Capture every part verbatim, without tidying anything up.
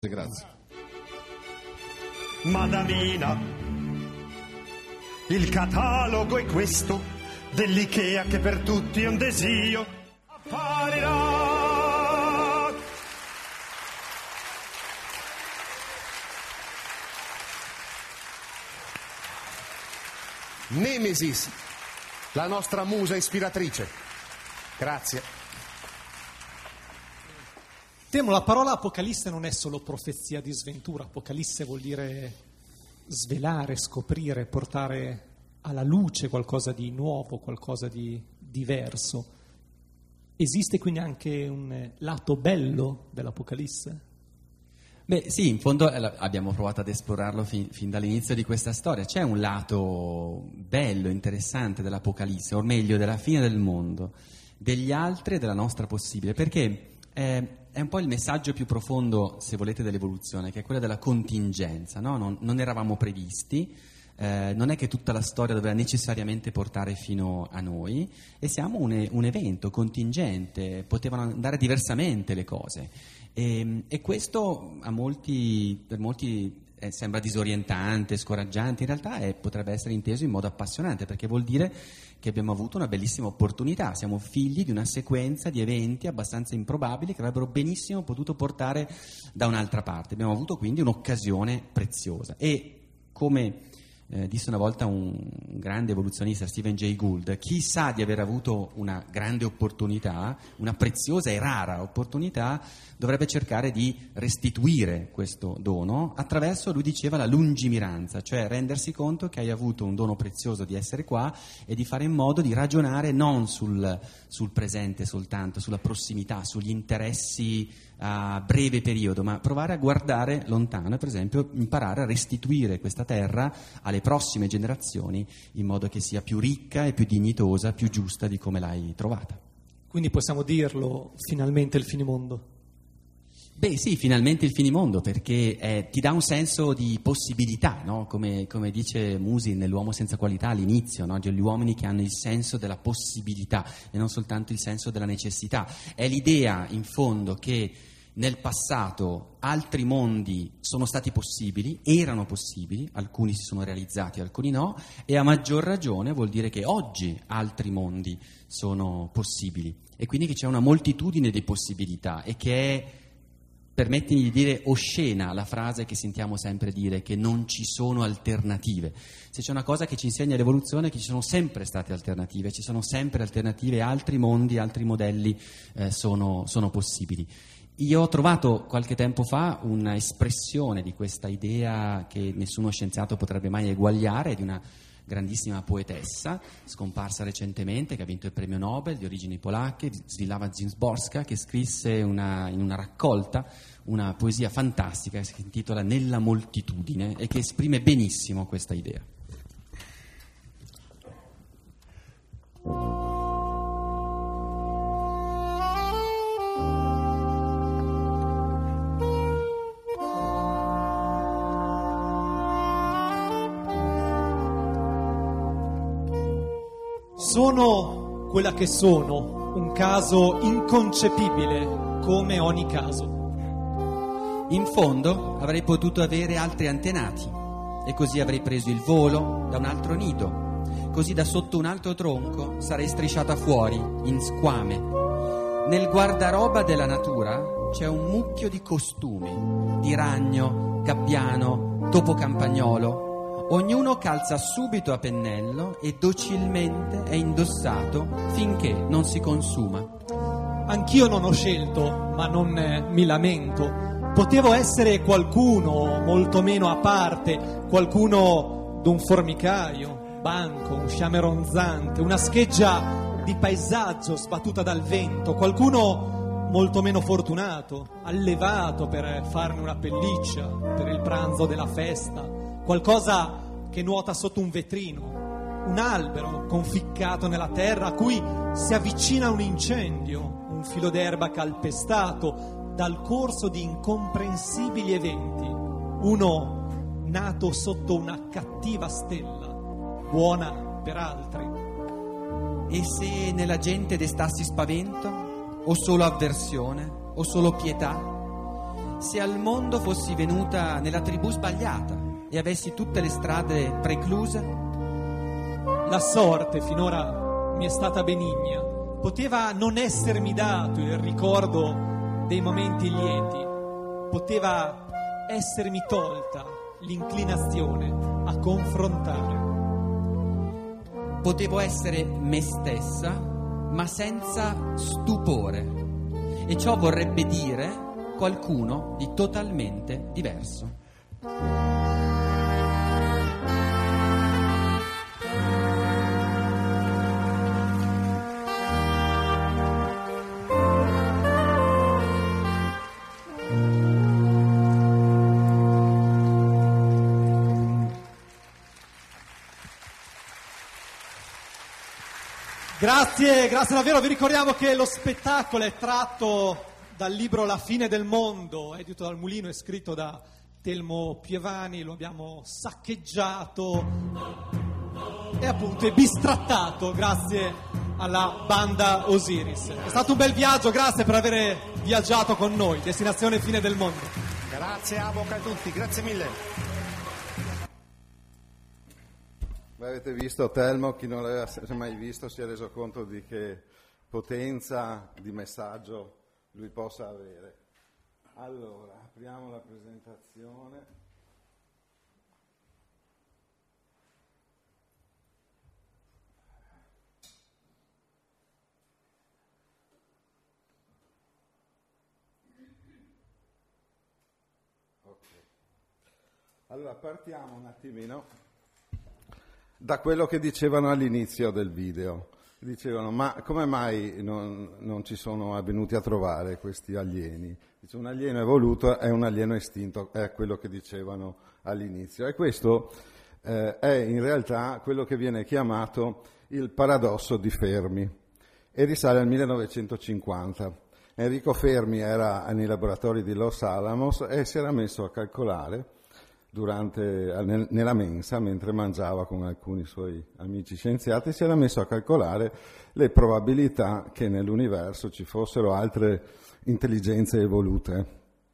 Grazie. Madamina, il catalogo è questo dell'Ikea che per tutti è un desio. Apparirà. Nemesis, la nostra musa ispiratrice. Grazie. Temo, la parola Apocalisse non è solo profezia di sventura. Apocalisse vuol dire svelare, scoprire, portare alla luce qualcosa di nuovo, qualcosa di diverso. Esiste quindi anche un lato bello dell'Apocalisse? Beh sì, in fondo eh, abbiamo provato ad esplorarlo fin, fin dall'inizio di questa storia. C'è un lato bello, interessante dell'Apocalisse, o meglio della fine del mondo, degli altri e della nostra possibile, perché eh, è un po' il messaggio più profondo, se volete, dell'evoluzione, che è quello della contingenza, no? Non, non eravamo previsti, eh, non è che tutta la storia doveva necessariamente portare fino a noi, e siamo un, un evento contingente, potevano andare diversamente le cose. E, e questo a molti, per molti eh, sembra disorientante, scoraggiante, in realtà è, potrebbe essere inteso in modo appassionante, perché vuol dire che abbiamo avuto una bellissima opportunità, siamo figli di una sequenza di eventi abbastanza improbabili che avrebbero benissimo potuto portare da un'altra parte. Abbiamo avuto quindi un'occasione preziosa e, come eh, disse una volta un grande evoluzionista, Stephen Jay Gould, chi sa di aver avuto una grande opportunità, una preziosa e rara opportunità, dovrebbe cercare di restituire questo dono attraverso, lui diceva, la lungimiranza, cioè rendersi conto che hai avuto un dono prezioso di essere qua e di fare in modo di ragionare non sul, sul presente soltanto, sulla prossimità, sugli interessi a breve periodo, ma provare a guardare lontano e, per esempio, imparare a restituire questa terra alle prossime generazioni in modo che sia più ricca e più dignitosa, più giusta di come l'hai trovata. Quindi possiamo dirlo, finalmente il finimondo? Beh sì, finalmente il finimondo, perché eh, ti dà un senso di possibilità, no? Come, come dice Musil nell'Uomo senza qualità all'inizio, no? Cioè, gli uomini che hanno il senso della possibilità e non soltanto il senso della necessità. È l'idea, in fondo, che nel passato altri mondi sono stati possibili, erano possibili, alcuni si sono realizzati, alcuni no, e a maggior ragione vuol dire che oggi altri mondi sono possibili, e quindi che c'è una moltitudine di possibilità e che è, permettimi di dire, oscena la frase che sentiamo sempre dire, che non ci sono alternative. Se c'è una cosa che ci insegna l'evoluzione è che ci sono sempre state alternative, ci sono sempre alternative, altri mondi, altri modelli eh, sono, sono possibili. Io ho trovato qualche tempo fa un'espressione di questa idea che nessuno scienziato potrebbe mai eguagliare, di una grandissima poetessa scomparsa recentemente, che ha vinto il premio Nobel, di origini polacche, Zdzislawa Szymborska, che scrisse una, in una raccolta una poesia fantastica che si intitola Nella moltitudine e che esprime benissimo questa idea. Sono quella che sono, un caso inconcepibile come ogni caso. In fondo avrei potuto avere altri antenati e così avrei preso il volo da un altro nido, così da sotto un altro tronco sarei strisciata fuori in squame. Nel guardaroba della natura c'è un mucchio di costumi, di ragno, gabbiano, topo campagnolo. Ognuno calza subito a pennello e docilmente è indossato finché non si consuma. Anch'io non ho scelto, ma non eh, mi lamento. Potevo essere qualcuno molto meno a parte, qualcuno d'un formicaio, banco, un sciame ronzante, una scheggia di paesaggio sbattuta dal vento, qualcuno molto meno fortunato, allevato per farne una pelliccia per il pranzo della festa, qualcosa che nuota sotto un vetrino, un albero conficcato nella terra a cui si avvicina un incendio, un filo d'erba calpestato dal corso di incomprensibili eventi, uno nato sotto una cattiva stella, buona per altri. E se nella gente destassi spavento, o solo avversione, o solo pietà? se al mondo fossi venuta nella tribù sbagliata e avessi tutte le strade precluse? La sorte finora mi è stata benigna. Poteva non essermi dato il ricordo dei momenti lieti. Poteva essermi tolta l'inclinazione a confrontare. Potevo essere me stessa, ma senza stupore. E ciò vorrebbe dire qualcuno di totalmente diverso. Grazie, grazie davvero. Vi ricordiamo che lo spettacolo è tratto dal libro La fine del mondo, edito dal Mulino e scritto da Telmo Pievani. Lo abbiamo saccheggiato e appunto è bistrattato grazie alla banda Osiris. È stato un bel viaggio, grazie per aver viaggiato con noi. Destinazione Fine del mondo. Grazie Avoca a tutti, grazie mille. Avete visto Telmo, chi non l'aveva mai visto si è reso conto di che potenza di messaggio lui possa avere. Allora, apriamo la presentazione. Ok. Allora, partiamo un attimino da quello che dicevano all'inizio del video. Dicevano, ma come mai non, non ci sono venuti a trovare questi alieni? Dice, un alieno evoluto è un alieno estinto, è quello che dicevano all'inizio. E questo eh, è in realtà quello che viene chiamato il paradosso di Fermi, e risale al millenovecentocinquanta. Enrico Fermi era nei laboratori di Los Alamos e si era messo a calcolare durante, nel, nella mensa, mentre mangiava con alcuni suoi amici scienziati, si era messo a calcolare le probabilità che nell'universo ci fossero altre intelligenze evolute,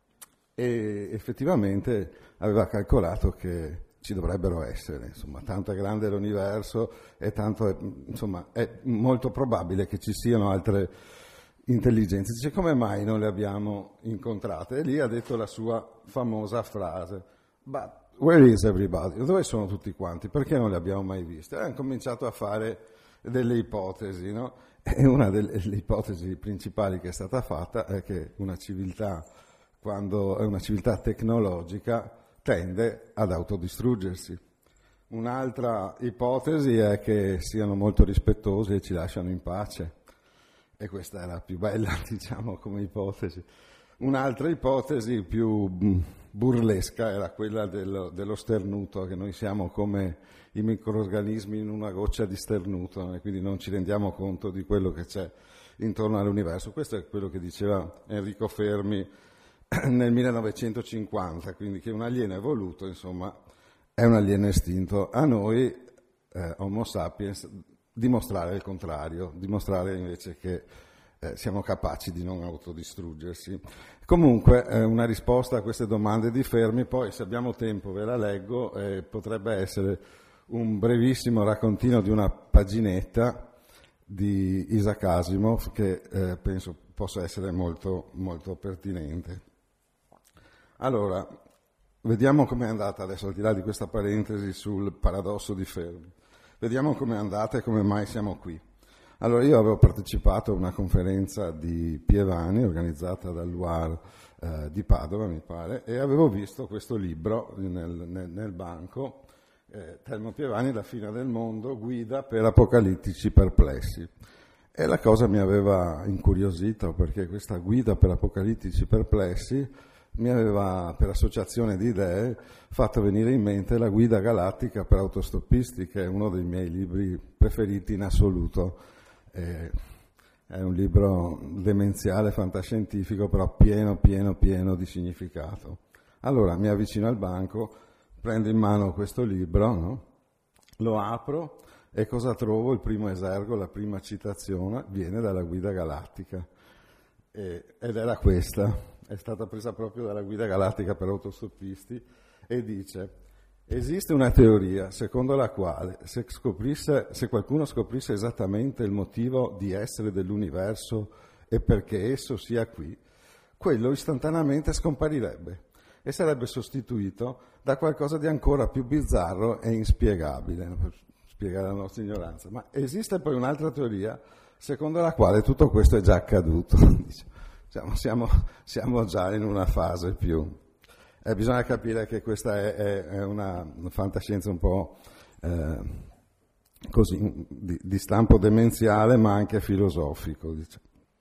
e effettivamente aveva calcolato che ci dovrebbero essere, insomma, tanto è grande l'universo e tanto è, insomma, è molto probabile che ci siano altre intelligenze. Dice, come mai non le abbiamo incontrate? E lì ha detto la sua famosa frase: But where is everybody? Dove sono tutti quanti? Perché non li abbiamo mai visti? E hanno cominciato a fare delle ipotesi, no? E una delle ipotesi principali che è stata fatta è che una civiltà, quando è una civiltà tecnologica, tende ad autodistruggersi. Un'altra ipotesi è che siano molto rispettosi e ci lasciano in pace. E questa è la più bella, diciamo, come ipotesi. Un'altra ipotesi più burlesca era quella dello, dello sternuto, che noi siamo come i microrganismi in una goccia di sternuto e quindi non ci rendiamo conto di quello che c'è intorno all'universo. Questo è quello che diceva Enrico Fermi nel millenovecentocinquanta, quindi che un alieno evoluto, insomma, è un alieno estinto. A noi, eh, Homo sapiens, dimostrare il contrario, dimostrare invece che Eh, siamo capaci di non autodistruggersi. Comunque eh, una risposta a queste domande di Fermi, poi se abbiamo tempo ve la leggo, eh, potrebbe essere un brevissimo raccontino di una paginetta di Isaac Asimov che eh, penso possa essere molto, molto pertinente. Allora, vediamo com'è andata adesso, al di là di questa parentesi sul paradosso di Fermi, vediamo com'è andata e come mai siamo qui. Allora, io avevo partecipato a una conferenza di Pievani organizzata dall'U A R eh, di Padova, mi pare, e avevo visto questo libro nel, nel, nel banco, eh, Telmo Pievani, La fine del mondo, guida per apocalittici perplessi. E la cosa mi aveva incuriosito, perché questa guida per apocalittici perplessi mi aveva, per associazione di idee, fatto venire in mente La guida galattica per autostoppisti, che è uno dei miei libri preferiti in assoluto. È un libro demenziale, fantascientifico, però pieno, pieno, pieno di significato. Allora mi avvicino al banco, prendo in mano questo libro, no? Lo apro e cosa trovo? Il primo esergo, la prima citazione, viene dalla guida galattica. E, ed era questa. è stata presa proprio dalla Guida Galattica per autostoppisti, e dice: esiste una teoria secondo la quale se, scoprisse, se qualcuno scoprisse esattamente il motivo di essere dell'universo e perché esso sia qui, quello istantaneamente scomparirebbe e sarebbe sostituito da qualcosa di ancora più bizzarro e inspiegabile, per spiegare la nostra ignoranza. Ma esiste poi un'altra teoria secondo la quale tutto questo è già accaduto. Diciamo, siamo, siamo già in una fase più... Eh, bisogna capire che questa è, è, è una fantascienza un po' eh, così, di, di stampo demenziale, ma anche filosofico, diciamo.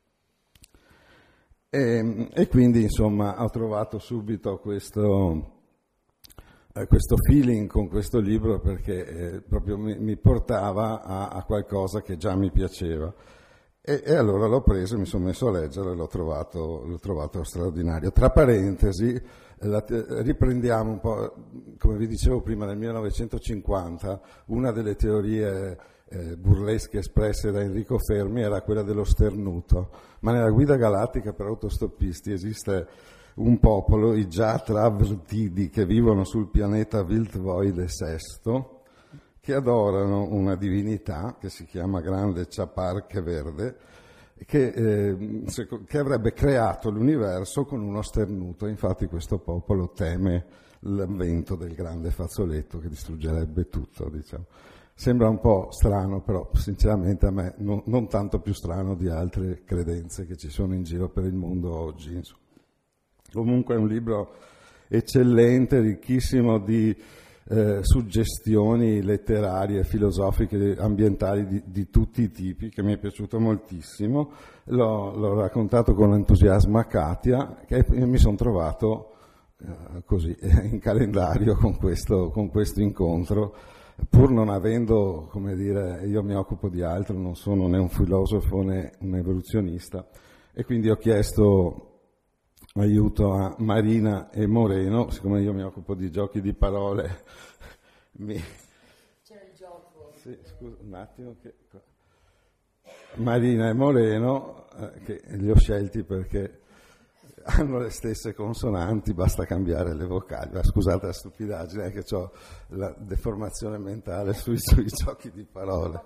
E, e quindi, insomma, ho trovato subito questo, eh, questo feeling con questo libro, perché eh, proprio mi, mi portava a, a qualcosa che già mi piaceva. E, e allora l'ho preso, mi sono messo a leggere e l'ho trovato, l'ho trovato straordinario. Tra parentesi, la, riprendiamo un po', come vi dicevo prima, nel millenovecentocinquanta, una delle teorie eh, burlesche espresse da Enrico Fermi era quella dello sternuto, ma nella Guida Galattica per autostoppisti esiste un popolo, i Jatra-Vrtidi, che vivono sul pianeta Wildvoide sesto, che adorano una divinità che si chiama Grande Chaparche Verde, che, eh, che avrebbe creato l'universo con uno sternuto. Infatti questo popolo teme l'avvento del grande fazzoletto che distruggerebbe tutto, diciamo. Sembra un po' strano, però sinceramente a me non, non tanto più strano di altre credenze che ci sono in giro per il mondo oggi. Insomma. Comunque è un libro eccellente, ricchissimo di Eh, suggestioni letterarie, filosofiche, ambientali di, di tutti i tipi, che mi è piaciuto moltissimo. L'ho, l'ho raccontato con entusiasmo a Katia, che mi sono trovato eh, così eh, in calendario con questo, con questo incontro, pur non avendo, come dire, io mi occupo di altro, non sono né un filosofo né un evoluzionista, e quindi ho chiesto aiuto a Marina e Moreno, siccome io mi occupo di giochi di parole. Mi... C'è il gioco. Sì, scusa un attimo. Che... Marina e Moreno, eh, che li ho scelti perché hanno le stesse consonanti, basta cambiare le vocali. Ma scusate la stupidaggine, è che ho la deformazione mentale sui, sui giochi di parole.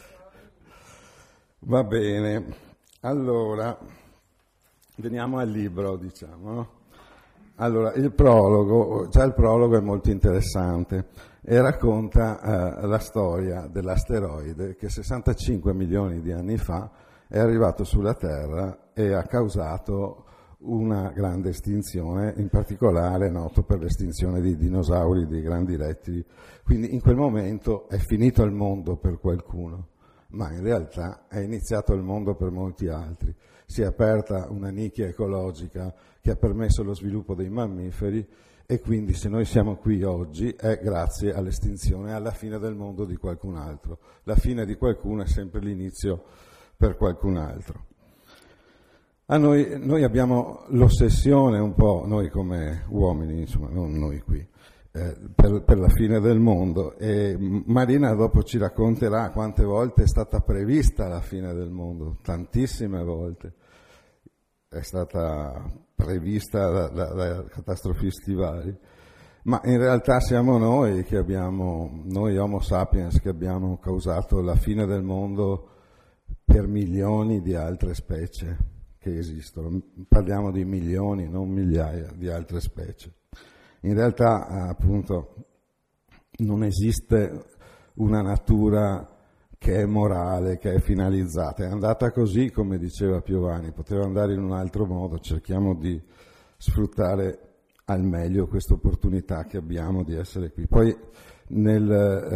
Va bene, allora... Veniamo al libro, diciamo, no? Allora, il prologo, già il prologo è molto interessante e racconta eh, la storia dell'asteroide che sessantacinque milioni di anni fa è arrivato sulla Terra e ha causato una grande estinzione, in particolare noto per l'estinzione di dinosauri, di grandi rettili. Quindi in quel momento è finito il mondo per qualcuno, ma in realtà è iniziato il mondo per molti altri. Si è aperta una nicchia ecologica che ha permesso lo sviluppo dei mammiferi, e quindi se noi siamo qui oggi è grazie all'estinzione, alla fine del mondo di qualcun altro. La fine di qualcuno è sempre l'inizio per qualcun altro. A noi, noi abbiamo l'ossessione un po', noi come uomini, insomma, non noi qui, eh, per, per la fine del mondo, e Marina dopo ci racconterà quante volte è stata prevista la fine del mondo, tantissime volte è stata prevista da, da, da catastrofisti vari, ma in realtà siamo noi che abbiamo, noi Homo sapiens, che abbiamo causato la fine del mondo per milioni di altre specie che esistono. Parliamo di milioni, non migliaia di altre specie. In realtà, appunto, non esiste una natura che è morale, che è finalizzata. È andata così, come diceva Piovani, poteva andare in un altro modo. Cerchiamo di sfruttare al meglio questa opportunità che abbiamo di essere qui. Poi, nel,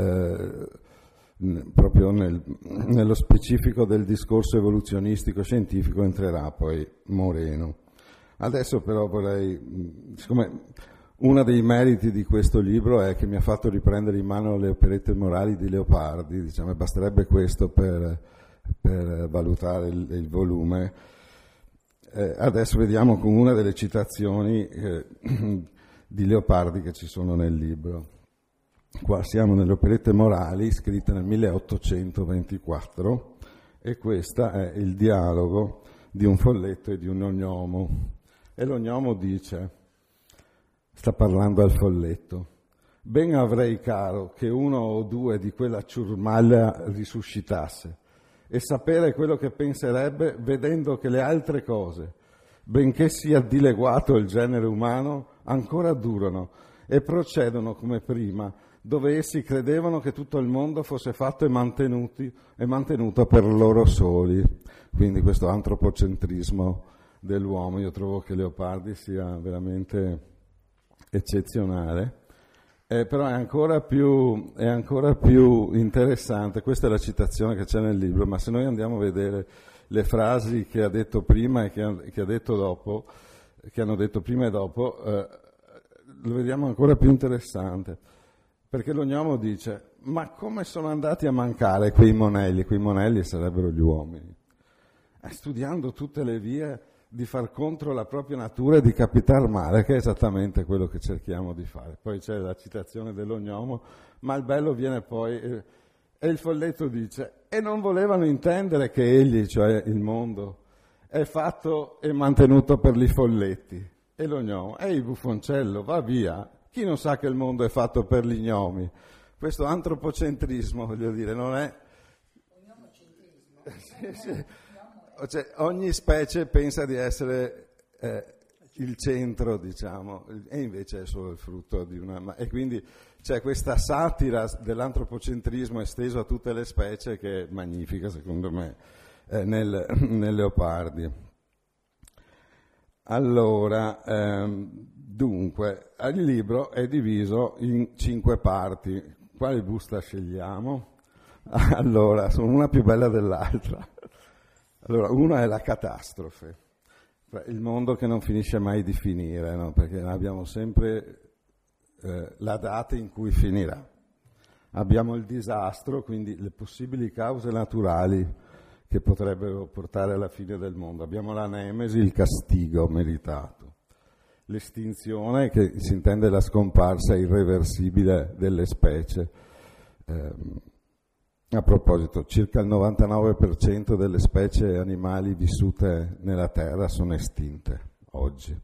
eh, proprio nel, nello specifico del discorso evoluzionistico scientifico entrerà poi Moreno. Adesso però vorrei, siccome uno dei meriti di questo libro è che mi ha fatto riprendere in mano le operette morali di Leopardi, diciamo, basterebbe questo per, per valutare il, il volume. Eh, adesso vediamo con una delle citazioni eh, di Leopardi che ci sono nel libro. Qua siamo nelle operette morali, scritte nel milleottocentoventiquattro, e questo è il dialogo di un folletto e di un ognomo. E lo gnomo dice, sta parlando al folletto, ben avrei caro che uno o due di quella ciurmaglia risuscitasse e sapere quello che penserebbe vedendo che le altre cose, benché sia dileguato il genere umano, ancora durano e procedono come prima, dove essi credevano che tutto il mondo fosse fatto e, mantenuti, e mantenuto per loro soli. Quindi questo antropocentrismo dell'uomo, io trovo che Leopardi sia veramente eccezionale, eh, però è ancora, più, è ancora più interessante, questa è la citazione che c'è nel libro, ma se noi andiamo a vedere le frasi che ha detto prima e che ha, che ha detto dopo, che hanno detto prima e dopo, eh, lo vediamo ancora più interessante. Perché lo gnomo dice, ma come sono andati a mancare quei monelli? Quei monelli sarebbero gli uomini. Eh, studiando tutte le vie di far contro la propria natura e di capitar male, che è esattamente quello che cerchiamo di fare. Poi c'è la citazione dello gnomo, ma il bello viene poi, eh, e il folletto dice, e non volevano intendere che egli, cioè il mondo, è fatto e mantenuto per li folletti. E lo gnomo, ehi buffoncello, va via. Chi non sa che il mondo è fatto per gli gnomi? Questo antropocentrismo, voglio dire, non è... sì, sì. Cioè, ogni specie pensa di essere eh, il centro, diciamo, e invece è solo il frutto di una... E quindi c'è questa satira dell'antropocentrismo esteso a tutte le specie che è magnifica, secondo me, eh, nel, nel Leopardi. Allora... Ehm, Dunque, il libro è diviso in cinque parti. Quale busta scegliamo? Allora, sono una più bella dell'altra. Allora, una è la catastrofe, il mondo che non finisce mai di finire, no? Perché abbiamo sempre eh, la data in cui finirà. Abbiamo il disastro, quindi le possibili cause naturali che potrebbero portare alla fine del mondo. Abbiamo la nemesi, il castigo meritato. L'estinzione, che si intende la scomparsa irreversibile delle specie. Eh, a proposito, circa il novantanove per cento delle specie animali vissute nella Terra sono estinte oggi.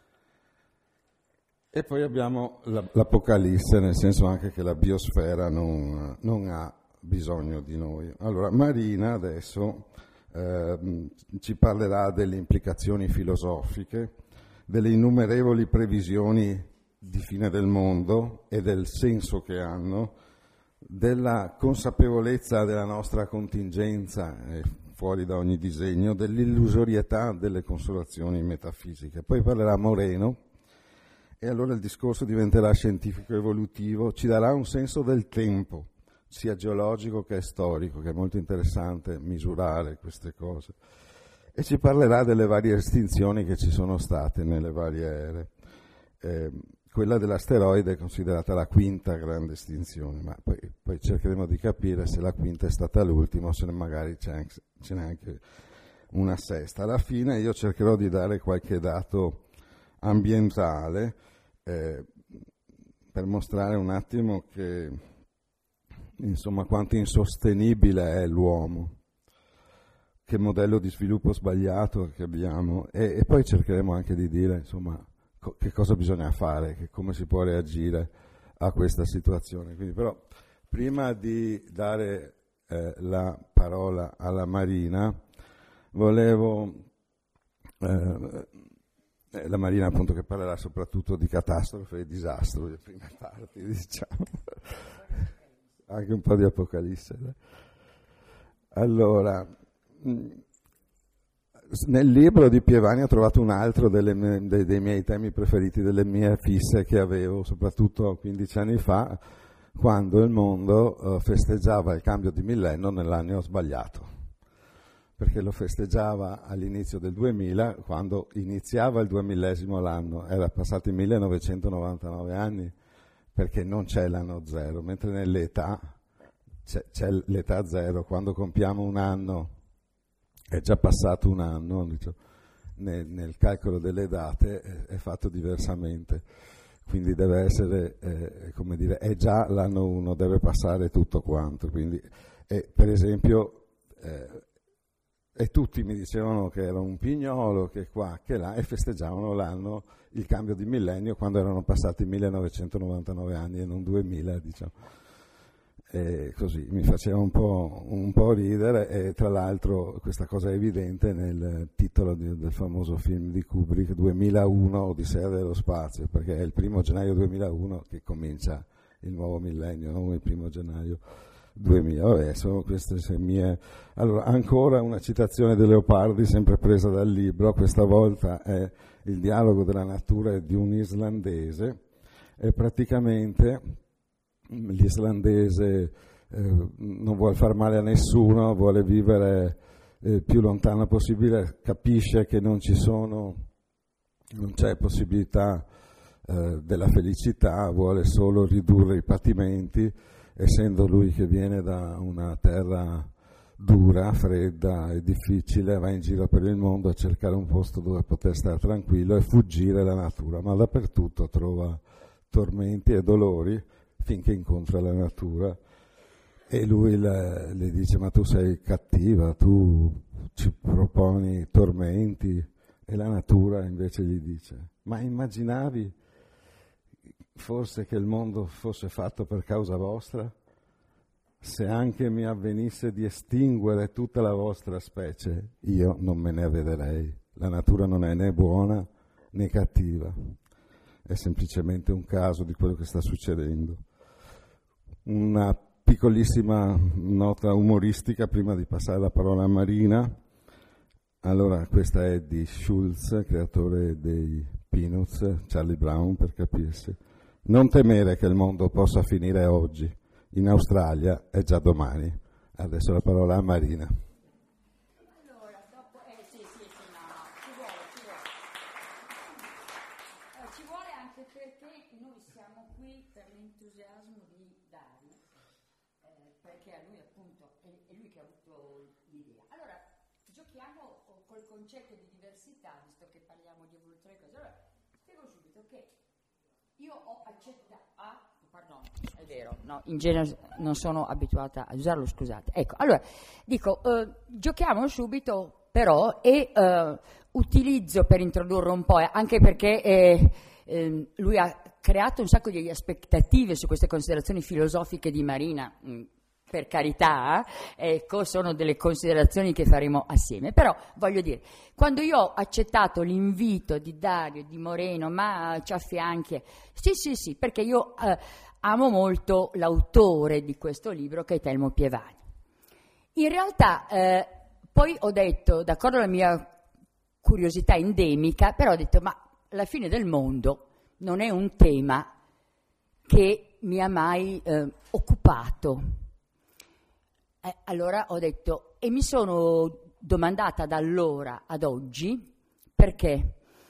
E poi abbiamo la, l'Apocalisse, nel senso anche che la biosfera non, non ha bisogno di noi. Allora, Marina adesso eh, ci parlerà delle implicazioni filosofiche, delle innumerevoli previsioni di fine del mondo e del senso che hanno, della consapevolezza della nostra contingenza eh, fuori da ogni disegno, dell'illusorietà delle consolazioni metafisiche. Poi parlerà Moreno e allora il discorso diventerà scientifico-evolutivo, ci darà un senso del tempo, sia geologico che storico, che è molto interessante misurare queste cose. E ci parlerà delle varie estinzioni che ci sono state nelle varie ere. Eh, quella dell'asteroide è considerata la quinta grande estinzione, ma poi, poi cercheremo di capire se la quinta è stata l'ultima o se magari c'è anche, ce n'è anche una sesta. Alla fine io cercherò di dare qualche dato ambientale eh, per mostrare un attimo che, insomma, quanto insostenibile è l'uomo, che modello di sviluppo sbagliato che abbiamo, e, e poi cercheremo anche di dire, insomma, co- che cosa bisogna fare, che come si può reagire a questa situazione. Quindi, però, prima di dare eh, la parola alla Marina, volevo, eh, la Marina appunto che parlerà soprattutto di catastrofe e disastro, le prime parti, diciamo, anche un po' di Apocalisse. Allora, nel libro di Pievani ho trovato un altro delle mie, dei, dei miei temi preferiti, delle mie fisse che avevo soprattutto quindici anni fa, quando il mondo uh, festeggiava il cambio di millennio nell'anno sbagliato, perché lo festeggiava all'inizio del duemila, quando iniziava il duemillesimo l'anno, era passati millenovecentonovantanove anni, perché non c'è l'anno zero, mentre nell'età c'è, c'è l'età zero, quando compiamo un anno è già passato un anno, diciamo, nel, nel calcolo delle date è, è fatto diversamente, quindi deve essere, eh, come dire, è già l'anno uno, deve passare tutto quanto, quindi, e, per esempio, eh, e tutti mi dicevano che era un pignolo, che qua, che là, e festeggiavano l'anno, il cambio di millennio, quando erano passati millenovecentonovantanove anni e non duemila, diciamo. E così mi faceva un po', un po' ridere, e tra l'altro questa cosa è evidente nel titolo di, del famoso film di Kubrick, duemilauno, Odissea dello spazio, perché è il primo gennaio duemilauno che comincia il nuovo millennio, non il primo gennaio duemila. Vabbè, sono queste le mie. Allora, ancora una citazione di Leopardi, sempre presa dal libro, questa volta è il dialogo della natura di un islandese, e praticamente l'islandese eh, non vuole far male a nessuno, vuole vivere eh, più lontano possibile, capisce che non ci sono, non c'è possibilità eh, della felicità, vuole solo ridurre i patimenti, essendo lui che viene da una terra dura, fredda e difficile, va in giro per il mondo a cercare un posto dove poter stare tranquillo e fuggire dalla natura, ma dappertutto trova tormenti e dolori finché incontra la natura, e lui le, le dice: ma tu sei cattiva, tu ci proponi tormenti, e la natura invece gli dice: ma immaginavi forse che il mondo fosse fatto per causa vostra? Se anche mi avvenisse di estinguere tutta la vostra specie, io non me ne avvederei. La natura non è né buona né cattiva, è semplicemente un caso di quello che sta succedendo. Una piccolissima nota umoristica prima di passare la parola a Marina. Allora, questa è di Schulz, creatore dei Peanuts, Charlie Brown per capirsi. Non temere che il mondo possa finire oggi, in Australia è già domani. Adesso la parola a Marina. Allora, dopo, eh sì, sì, sì, no, no, ci vuole, ci vuole. Eh, ci vuole anche perché noi siamo qui per l'entusiasmo di Dario, eh, perché a lui appunto, è, è lui che ha avuto l'idea. Allora, giochiamo col concetto di diversità, visto che parliamo di evoluzione e cose. Allora, spiego subito che io ho accettato, ah, pardon, è vero, no, in genere non sono abituata a usarlo, scusate. Ecco, allora, dico, eh, giochiamo subito però, e eh, utilizzo per introdurre un po', eh, anche perché eh, eh, lui ha creato un sacco di aspettative su queste considerazioni filosofiche di Marina, mh, per carità, ecco, sono delle considerazioni che faremo assieme, però voglio dire, quando io ho accettato l'invito di Dario, di Moreno, ma ci affianchi, sì sì sì, perché io eh, amo molto l'autore di questo libro, che è Telmo Pievani. In realtà eh, poi ho detto, d'accordo alla mia curiosità endemica, però ho detto, ma la fine del mondo non è un tema che mi ha mai eh, occupato. Eh, allora ho detto, e mi sono domandata da allora ad oggi perché,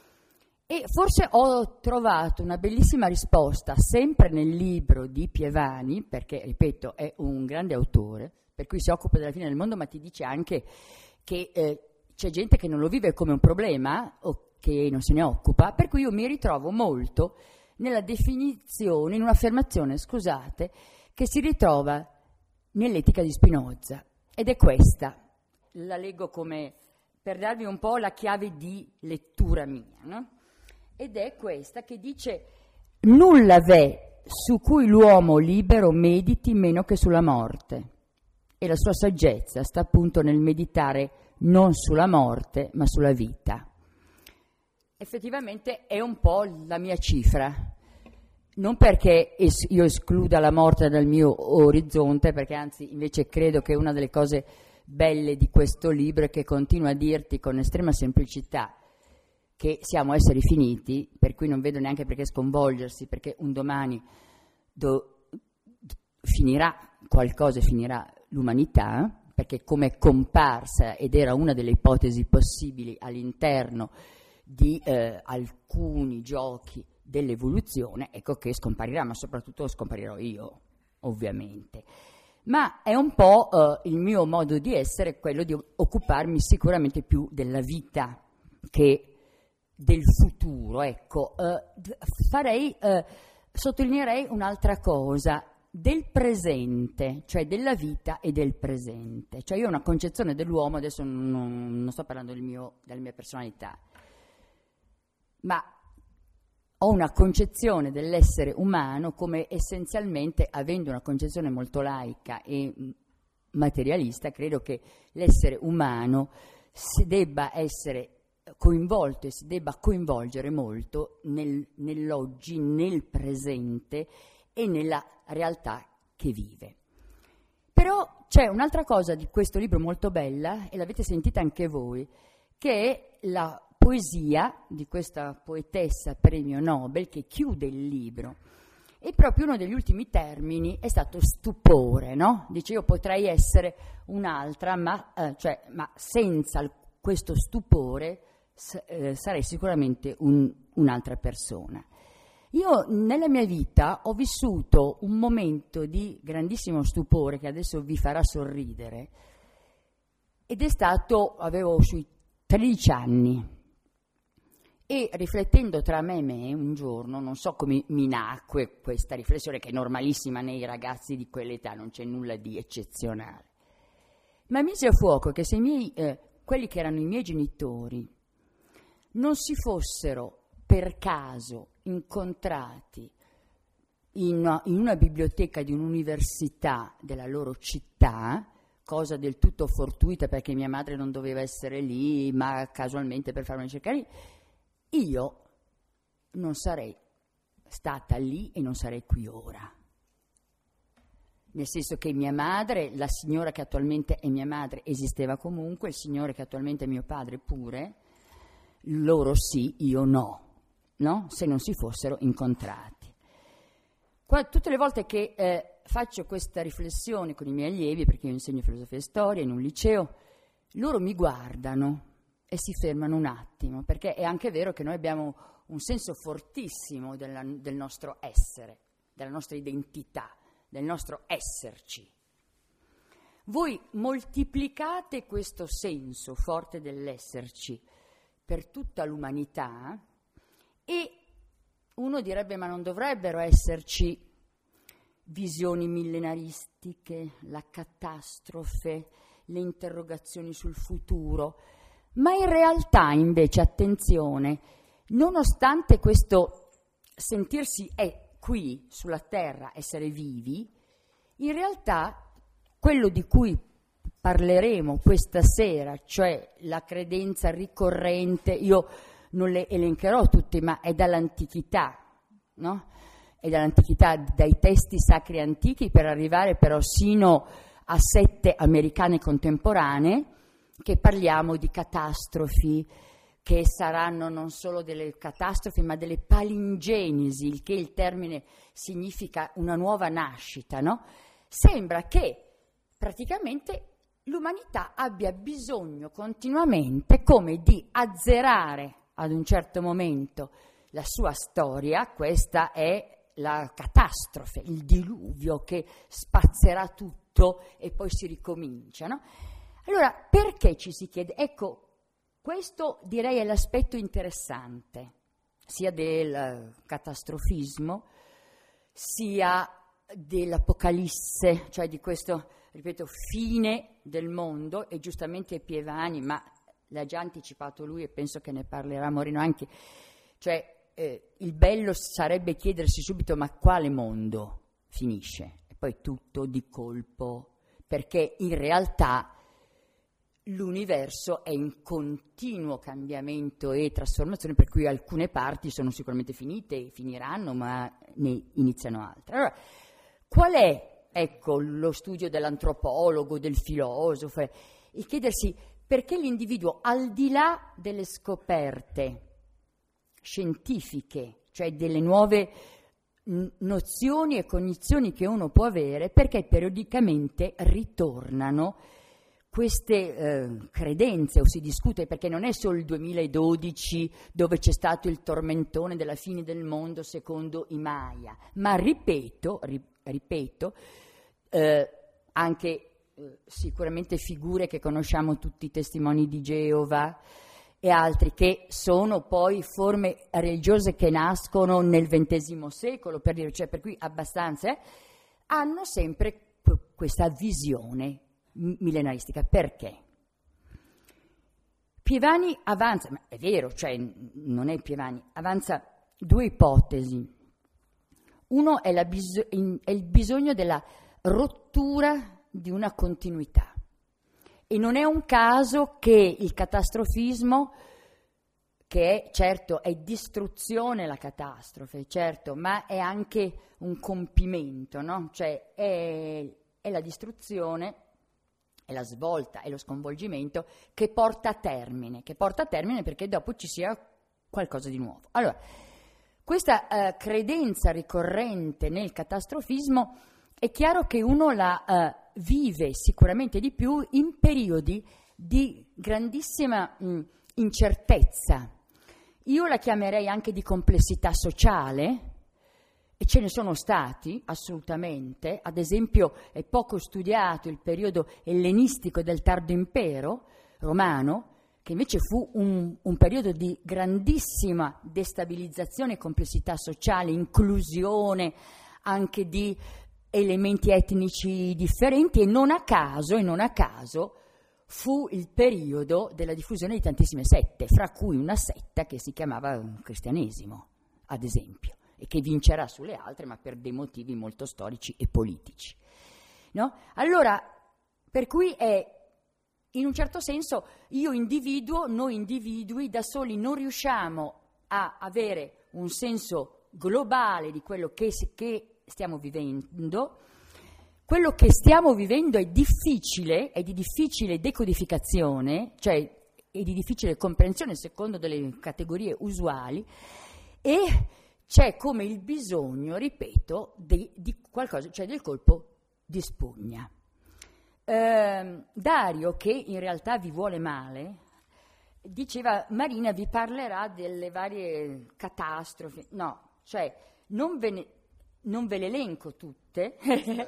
e forse ho trovato una bellissima risposta sempre nel libro di Pievani, perché ripeto è un grande autore, per cui si occupa della fine del mondo, ma ti dice anche che eh, c'è gente che non lo vive come un problema o che non se ne occupa, per cui io mi ritrovo molto nella definizione, in un'affermazione, scusate, che si ritrova nell'Etica di Spinoza, ed è questa, la leggo come per darvi un po' la chiave di lettura mia, no? Ed è questa che dice: nulla v'è su cui l'uomo libero mediti meno che sulla morte, e la sua saggezza sta appunto nel meditare non sulla morte ma sulla vita. Effettivamente è un po' la mia cifra. Non perché es- io escluda la morte dal mio orizzonte, perché anzi invece credo che una delle cose belle di questo libro è che continua a dirti con estrema semplicità che siamo esseri finiti, per cui non vedo neanche perché sconvolgersi, perché un domani do- finirà qualcosa e finirà l'umanità, perché come è comparsa ed era una delle ipotesi possibili all'interno di eh, alcuni giochi dell'evoluzione, ecco che scomparirà, ma soprattutto scomparirò io, ovviamente. Ma è un po' eh, il mio modo di essere quello di occuparmi sicuramente più della vita che del futuro, ecco. Eh, farei, eh, sottolineerei un'altra cosa. del presente, cioè della vita e del presente. Cioè io ho una concezione dell'uomo, adesso non, non sto parlando del mio, della mia personalità, ma ho una concezione dell'essere umano come essenzialmente, avendo una concezione molto laica e materialista, credo che l'essere umano si debba essere coinvolto e si debba coinvolgere molto nel, nell'oggi, nel presente e nella realtà che vive. Però c'è un'altra cosa di questo libro molto bella, e l'avete sentita anche voi, che è la poesia di questa poetessa premio Nobel che chiude il libro. E proprio uno degli ultimi termini è stato stupore, no? Dice: io potrei essere un'altra, ma, eh, cioè, ma senza questo stupore s- eh, sarei sicuramente un, un'altra persona. Io nella mia vita ho vissuto un momento di grandissimo stupore che adesso vi farà sorridere, ed è stato, avevo sui tredici anni, e riflettendo tra me e me un giorno, non so come mi nacque questa riflessione, che è normalissima nei ragazzi di quell'età, non c'è nulla di eccezionale, ma mise a fuoco che se i miei, eh, quelli che erano i miei genitori non si fossero per caso incontrati in una, in una biblioteca di un'università della loro città, cosa del tutto fortuita perché mia madre non doveva essere lì, ma casualmente per farmi cercare, io non sarei stata lì e non sarei qui ora. Nel senso che mia madre, la signora che attualmente è mia madre, esisteva comunque, il signore che attualmente è mio padre pure, loro sì, io no, no? Se non si fossero incontrati. Qua, tutte le volte che eh, faccio questa riflessione con i miei allievi, perché io insegno filosofia e storia in un liceo, loro mi guardano e si fermano un attimo, perché è anche vero che noi abbiamo un senso fortissimo della, del nostro essere, della nostra identità, del nostro esserci. Voi moltiplicate questo senso forte dell'esserci per tutta l'umanità e uno direbbe: ma non dovrebbero esserci visioni millenaristiche, la catastrofe, le interrogazioni sul futuro? Ma in realtà, invece, attenzione, nonostante questo sentirsi è qui sulla terra, essere vivi, in realtà quello di cui parleremo questa sera, cioè la credenza ricorrente, io non le elencherò tutte, ma è dall'antichità, no? È dall'antichità, dai testi sacri antichi, per arrivare però sino a sette americane contemporanee, che parliamo di catastrofi, che saranno non solo delle catastrofi, ma delle palingenesi, il che il termine significa una nuova nascita, no? Sembra che praticamente l'umanità abbia bisogno continuamente come di azzerare ad un certo momento la sua storia. Questa è la catastrofe, il diluvio che spazzerà tutto e poi si ricomincia, no? Allora, perché ci si chiede? Ecco, questo direi è l'aspetto interessante, sia del catastrofismo, sia dell'apocalisse, cioè di questo, ripeto, fine del mondo, e giustamente Pievani, ma l'ha già anticipato lui e penso che ne parlerà Moreno anche, cioè eh, il bello sarebbe chiedersi subito: ma quale mondo finisce? E poi tutto di colpo, perché in realtà l'universo è in continuo cambiamento e trasformazione, per cui alcune parti sono sicuramente finite, finiranno, ma ne iniziano altre. Allora, qual è, ecco, lo studio dell'antropologo, del filosofo? Il chiedersi perché l'individuo, al di là delle scoperte scientifiche, cioè delle nuove nozioni e cognizioni che uno può avere, perché periodicamente ritornano queste eh, credenze, o si discute, perché non è solo il duemiladodici dove c'è stato il tormentone della fine del mondo secondo i Maya, ma ripeto, ri, ripeto, eh, anche eh, sicuramente figure che conosciamo tutti, i testimoni di Geova e altri, che sono poi forme religiose che nascono nel ventesimo secolo, per dire, cioè per cui abbastanza, eh? hanno sempre p- questa visione m- millenaristica. Perché? Pievani avanza, ma è vero, cioè non è Pievani, avanza due ipotesi. Uno è, la bis- in, è il bisogno della rottura di una continuità. E non è un caso che il catastrofismo, che è, certo, è distruzione la catastrofe, certo, ma è anche un compimento, no? Cioè è, è la distruzione, è la svolta, è lo sconvolgimento che porta a termine, che porta a termine perché dopo ci sia qualcosa di nuovo. Allora, questa eh, credenza ricorrente nel catastrofismo è chiaro che uno la eh, vive sicuramente di più in periodi di grandissima mh, incertezza. Io la chiamerei anche di complessità sociale, e ce ne sono stati assolutamente. Ad esempio è poco studiato il periodo ellenistico del tardo impero romano, che invece fu un, un periodo di grandissima destabilizzazione e complessità sociale, inclusione anche di elementi etnici differenti, e non a caso, e non a caso fu il periodo della diffusione di tantissime sette, fra cui una setta che si chiamava cristianesimo, ad esempio, e che vincerà sulle altre, ma per dei motivi molto storici e politici. No? Allora, per cui è, in un certo senso, io individuo, noi individui da soli non riusciamo a avere un senso globale di quello che, che stiamo vivendo. Quello che stiamo vivendo è difficile, è di difficile decodificazione, cioè è di difficile comprensione secondo delle categorie usuali, e c'è come il bisogno, ripeto, di, di qualcosa, cioè del colpo di spugna. Eh, Dario, che in realtà vi vuole male, diceva: Marina vi parlerà delle varie catastrofi. No, cioè non ve, ne, non ve le elenco tutte.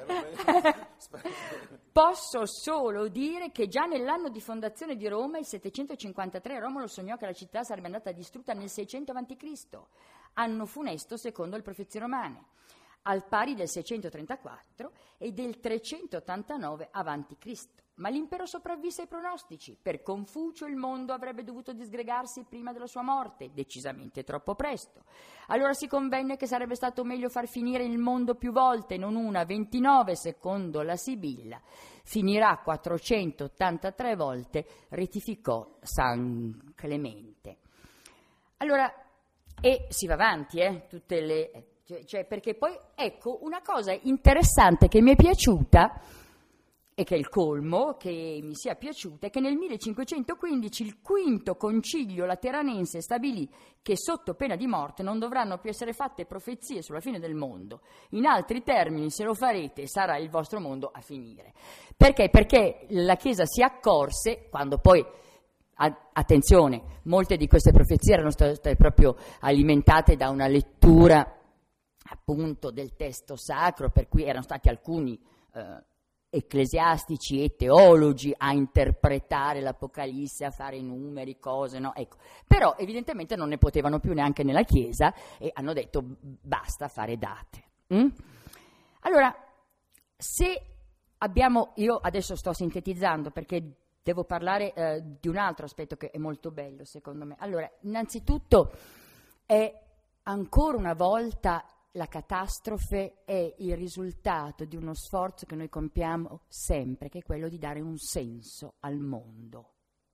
Posso solo dire che già nell'anno di fondazione di Roma, il settecentocinquantatré, Romolo sognò che la città sarebbe andata distrutta nel seicento avanti Cristo, anno funesto secondo le profezie romane, al pari del seicentotrentaquattro e del trecentottantanove avanti Cristo. Ma l'impero sopravvisse ai pronostici. Per Confucio il mondo avrebbe dovuto disgregarsi prima della sua morte, decisamente troppo presto. Allora si convenne che sarebbe stato meglio far finire il mondo più volte, non una, ventinove, secondo la Sibilla. Finirà quattrocentottantatré volte, rettificò San Clemente. Allora, e si va avanti, eh, tutte le... Cioè, cioè, perché poi, ecco, una cosa interessante che mi è piaciuta, e che è il colmo, che mi sia piaciuta, è che nel millecinquecentoquindici il quinto concilio lateranense stabilì che sotto pena di morte non dovranno più essere fatte profezie sulla fine del mondo. In altri termini, se lo farete sarà il vostro mondo a finire. Perché? Perché la Chiesa si accorse, quando poi, attenzione, molte di queste profezie erano state proprio alimentate da una lettura appunto del testo sacro, per cui erano stati alcuni eh, ecclesiastici e teologi a interpretare l'Apocalisse, a fare numeri, cose, no? Ecco. Però evidentemente non ne potevano più neanche nella Chiesa e hanno detto basta fare date. Mm? Allora, se abbiamo, io adesso sto sintetizzando perché devo parlare eh, di un altro aspetto che è molto bello secondo me. Allora, innanzitutto è ancora una volta la catastrofe è il risultato di uno sforzo che noi compiamo sempre, che è quello di dare un senso al mondo,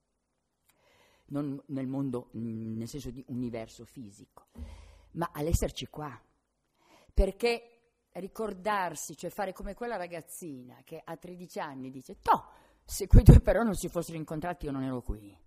non nel mondo nel senso di universo fisico, ma all'esserci qua. Perché ricordarsi, cioè fare come quella ragazzina che a tredici anni dice «Toh, se quei due però non si fossero incontrati io non ero qui»,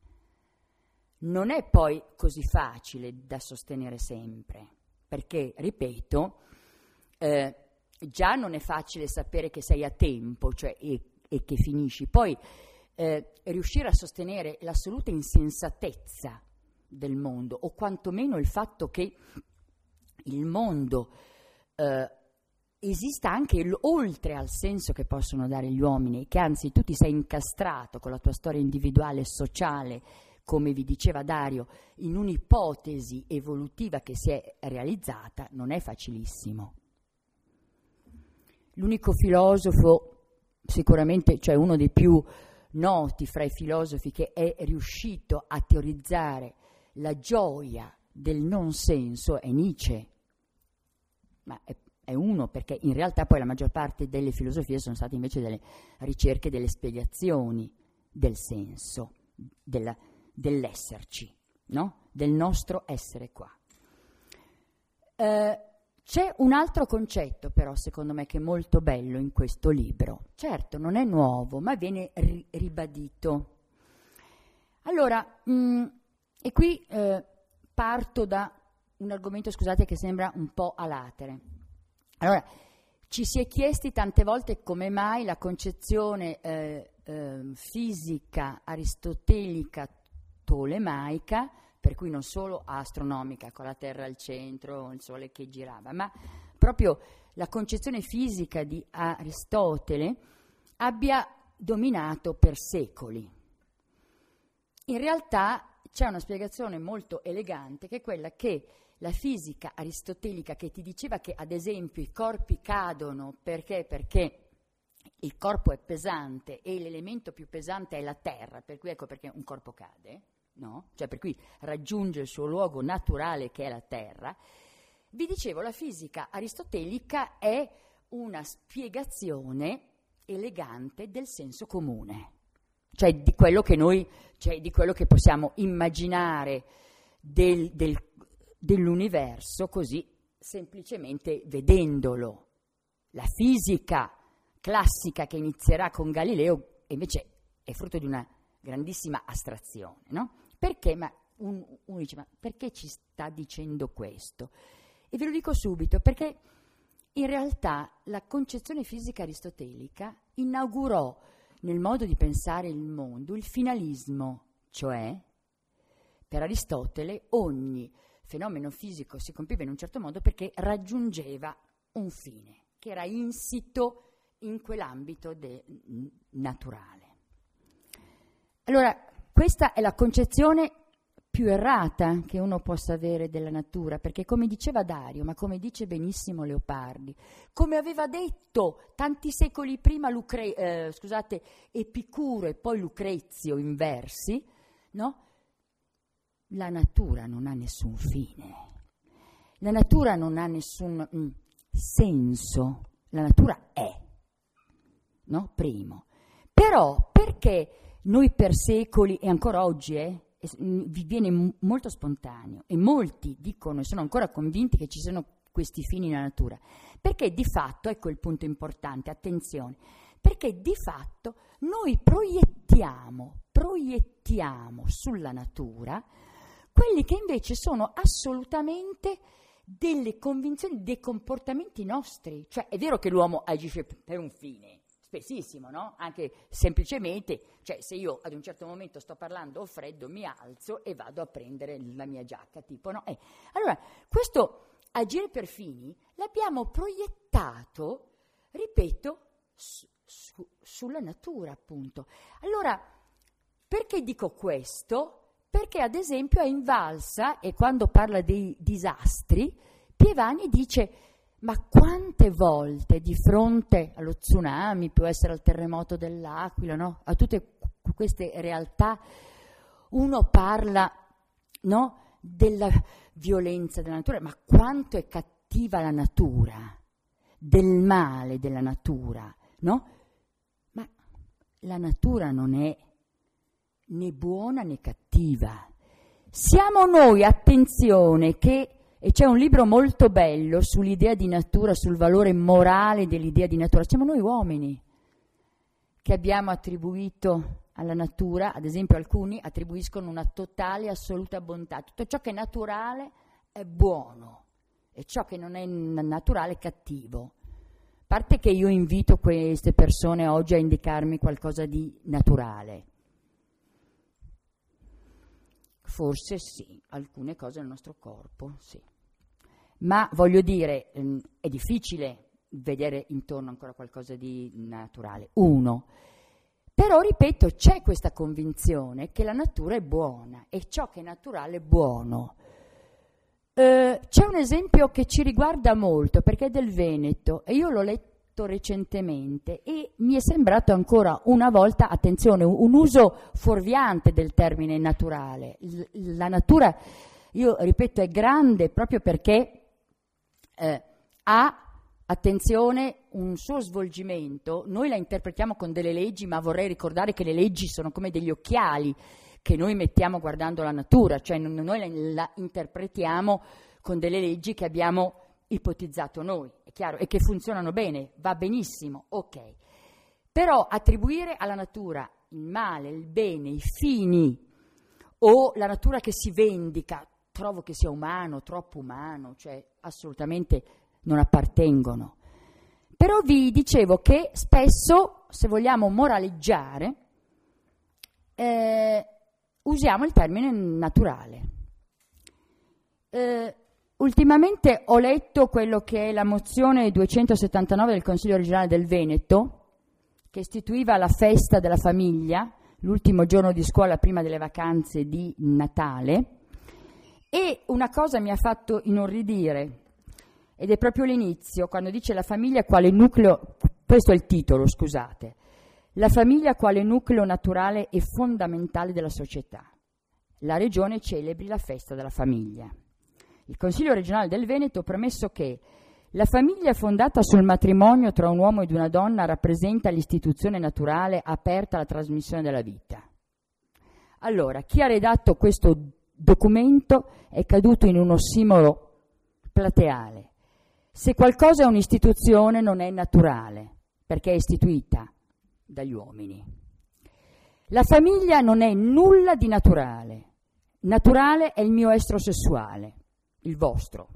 non è poi così facile da sostenere sempre. Perché, ripeto, eh, già non è facile sapere che sei a tempo, cioè e, e che finisci. Poi eh, riuscire a sostenere l'assoluta insensatezza del mondo, o quantomeno il fatto che il mondo eh, esista anche l- oltre al senso che possono dare gli uomini, che anzi tu ti sei incastrato con la tua storia individuale e sociale, come vi diceva Dario, in un'ipotesi evolutiva che si è realizzata, non è facilissimo. l'unico filosofo, sicuramente, cioè uno dei più noti fra i filosofi, che è riuscito a teorizzare la gioia del non senso è Nietzsche. Ma è, è uno, perché in realtà poi la maggior parte delle filosofie sono state invece delle ricerche delle spiegazioni del senso, della, dell'esserci, no? Del nostro essere qua. Eh, c'è un altro concetto però, secondo me, che è molto bello in questo libro. Certo, non è nuovo, ma viene ri- ribadito. Allora, mh, e qui eh, parto da un argomento, scusate, che sembra un po' a latere. Allora, ci si è chiesti tante volte come mai la concezione eh, eh, fisica aristotelica tolemaica, per cui non solo astronomica, con la Terra al centro, il Sole che girava, ma proprio la concezione fisica di Aristotele abbia dominato per secoli. In realtà c'è una spiegazione molto elegante, che è quella che la fisica aristotelica, che ti diceva che ad esempio i corpi cadono perché, perché il corpo è pesante e l'elemento più pesante è la terra, per cui ecco perché un corpo cade, no? Cioè per cui raggiunge il suo luogo naturale che è la terra. Vi dicevo, la fisica aristotelica è una spiegazione elegante del senso comune, cioè di quello che noi, cioè di quello che possiamo immaginare del, del, dell'universo così semplicemente vedendolo. La fisica classica che inizierà con Galileo invece è frutto di una grandissima astrazione, no? Perché? Ma un, uno dice, ma perché ci sta dicendo questo? E ve lo dico subito, perché in realtà la concezione fisica aristotelica inaugurò nel modo di pensare il mondo il finalismo, cioè per Aristotele ogni fenomeno fisico si compiva in un certo modo perché raggiungeva un fine, che era insito in quell'ambito de- naturale. Allora, questa è la concezione più errata che uno possa avere della natura, perché come diceva Dario, ma come dice benissimo Leopardi, come aveva detto tanti secoli prima Lucre- eh, scusate, Epicuro e poi Lucrezio in versi, no? La natura non ha nessun fine, la natura non ha nessun mm, senso, la natura è, no? Primo. Però perché noi per secoli, e ancora oggi eh, vi viene m- molto spontaneo, e molti dicono e sono ancora convinti che ci siano questi fini nella natura, perché di fatto, ecco il punto importante, attenzione, perché di fatto noi proiettiamo, proiettiamo sulla natura quelli che invece sono assolutamente delle convinzioni, dei comportamenti nostri. Cioè è vero che l'uomo agisce per un fine, spessissimo, no? Anche semplicemente, cioè se io ad un certo momento sto parlando ho freddo, mi alzo e vado a prendere la mia giacca, tipo, no? Eh, allora, questo agire per fini l'abbiamo proiettato, ripeto, su, su, sulla natura, appunto. Allora, perché dico questo? Perché ad esempio è invalsa, e quando parla dei disastri, Pievani dice: ma quante volte di fronte allo tsunami, può essere al terremoto dell'Aquila, no? A tutte queste realtà, uno parla, no? Della violenza della natura, ma quanto è cattiva la natura, del male della natura, no? Ma la natura non è né buona né cattiva. Siamo noi, attenzione, che, e c'è un libro molto bello sull'idea di natura, sul valore morale dell'idea di natura, siamo noi uomini che abbiamo attribuito alla natura, ad esempio alcuni attribuiscono una totale e assoluta bontà. Tutto ciò che è naturale è buono e ciò che non è naturale è cattivo. A parte che io invito queste persone oggi a indicarmi qualcosa di naturale. Forse sì, alcune cose nel nostro corpo, sì. Ma voglio dire, ehm, è difficile vedere intorno ancora qualcosa di naturale. Uno. Però, ripeto, c'è questa convinzione che la natura è buona e ciò che è naturale è buono. Eh, c'è un esempio che ci riguarda molto, perché è del Veneto, e io l'ho letto molto recentemente e mi è sembrato ancora una volta, attenzione, un uso fuorviante del termine naturale. L- la natura, io ripeto, è grande proprio perché eh, ha, attenzione, un suo svolgimento. Noi la interpretiamo con delle leggi, ma vorrei ricordare che le leggi sono come degli occhiali che noi mettiamo guardando la natura, cioè noi la, la interpretiamo con delle leggi che abbiamo ipotizzato noi, è chiaro, e che funzionano bene, va benissimo, ok. Però attribuire alla natura il male, il bene, i fini, o la natura che si vendica, trovo che sia umano, troppo umano, cioè assolutamente non appartengono. Però vi dicevo che spesso, se vogliamo moraleggiare, eh, usiamo il termine naturale. Eh, ultimamente ho letto quello che è la mozione duecentosettantanove del Consiglio regionale del Veneto, che istituiva la festa della famiglia, l'ultimo giorno di scuola prima delle vacanze di Natale, e una cosa mi ha fatto inorridire, ed è proprio l'inizio, quando dice la famiglia quale nucleo, questo è il titolo, scusate, la famiglia quale nucleo naturale e fondamentale della società. La Regione celebri la festa della famiglia. Il Consiglio regionale del Veneto, premesso che la famiglia fondata sul matrimonio tra un uomo ed una donna rappresenta l'istituzione naturale aperta alla trasmissione della vita. Allora, chi ha redatto questo documento è caduto in un ossimoro plateale. Se qualcosa è un'istituzione non è naturale, perché è istituita dagli uomini. La famiglia non è nulla di naturale. Naturale è il mio estro sessuale, il vostro.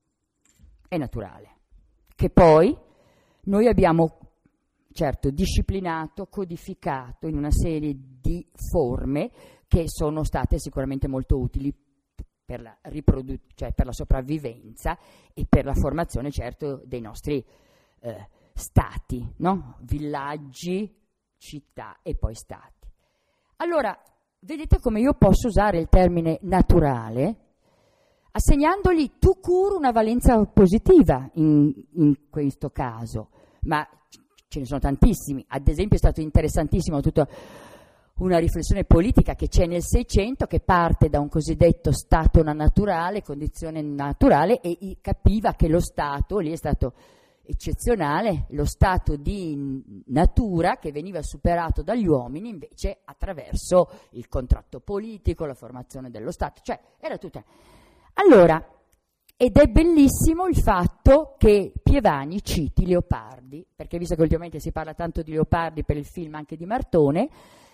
È naturale. Che poi noi abbiamo, certo, disciplinato, codificato in una serie di forme che sono state sicuramente molto utili per la, riprodu- cioè per la sopravvivenza e per la formazione, certo, dei nostri eh, stati, no? Villaggi, città e poi stati. Allora, vedete come io posso usare il termine naturale assegnandogli tout court una valenza positiva in, in questo caso, ma ce ne sono tantissimi. Ad esempio è stato interessantissimo tutta una riflessione politica che c'è nel Seicento, che parte da un cosiddetto stato naturale, condizione naturale, e capiva che lo stato, lì è stato eccezionale, lo stato di natura che veniva superato dagli uomini invece attraverso il contratto politico, la formazione dello Stato, cioè era tutta... Allora, ed è bellissimo il fatto che Pievani citi Leopardi, perché visto che ultimamente si parla tanto di Leopardi per il film anche di Martone,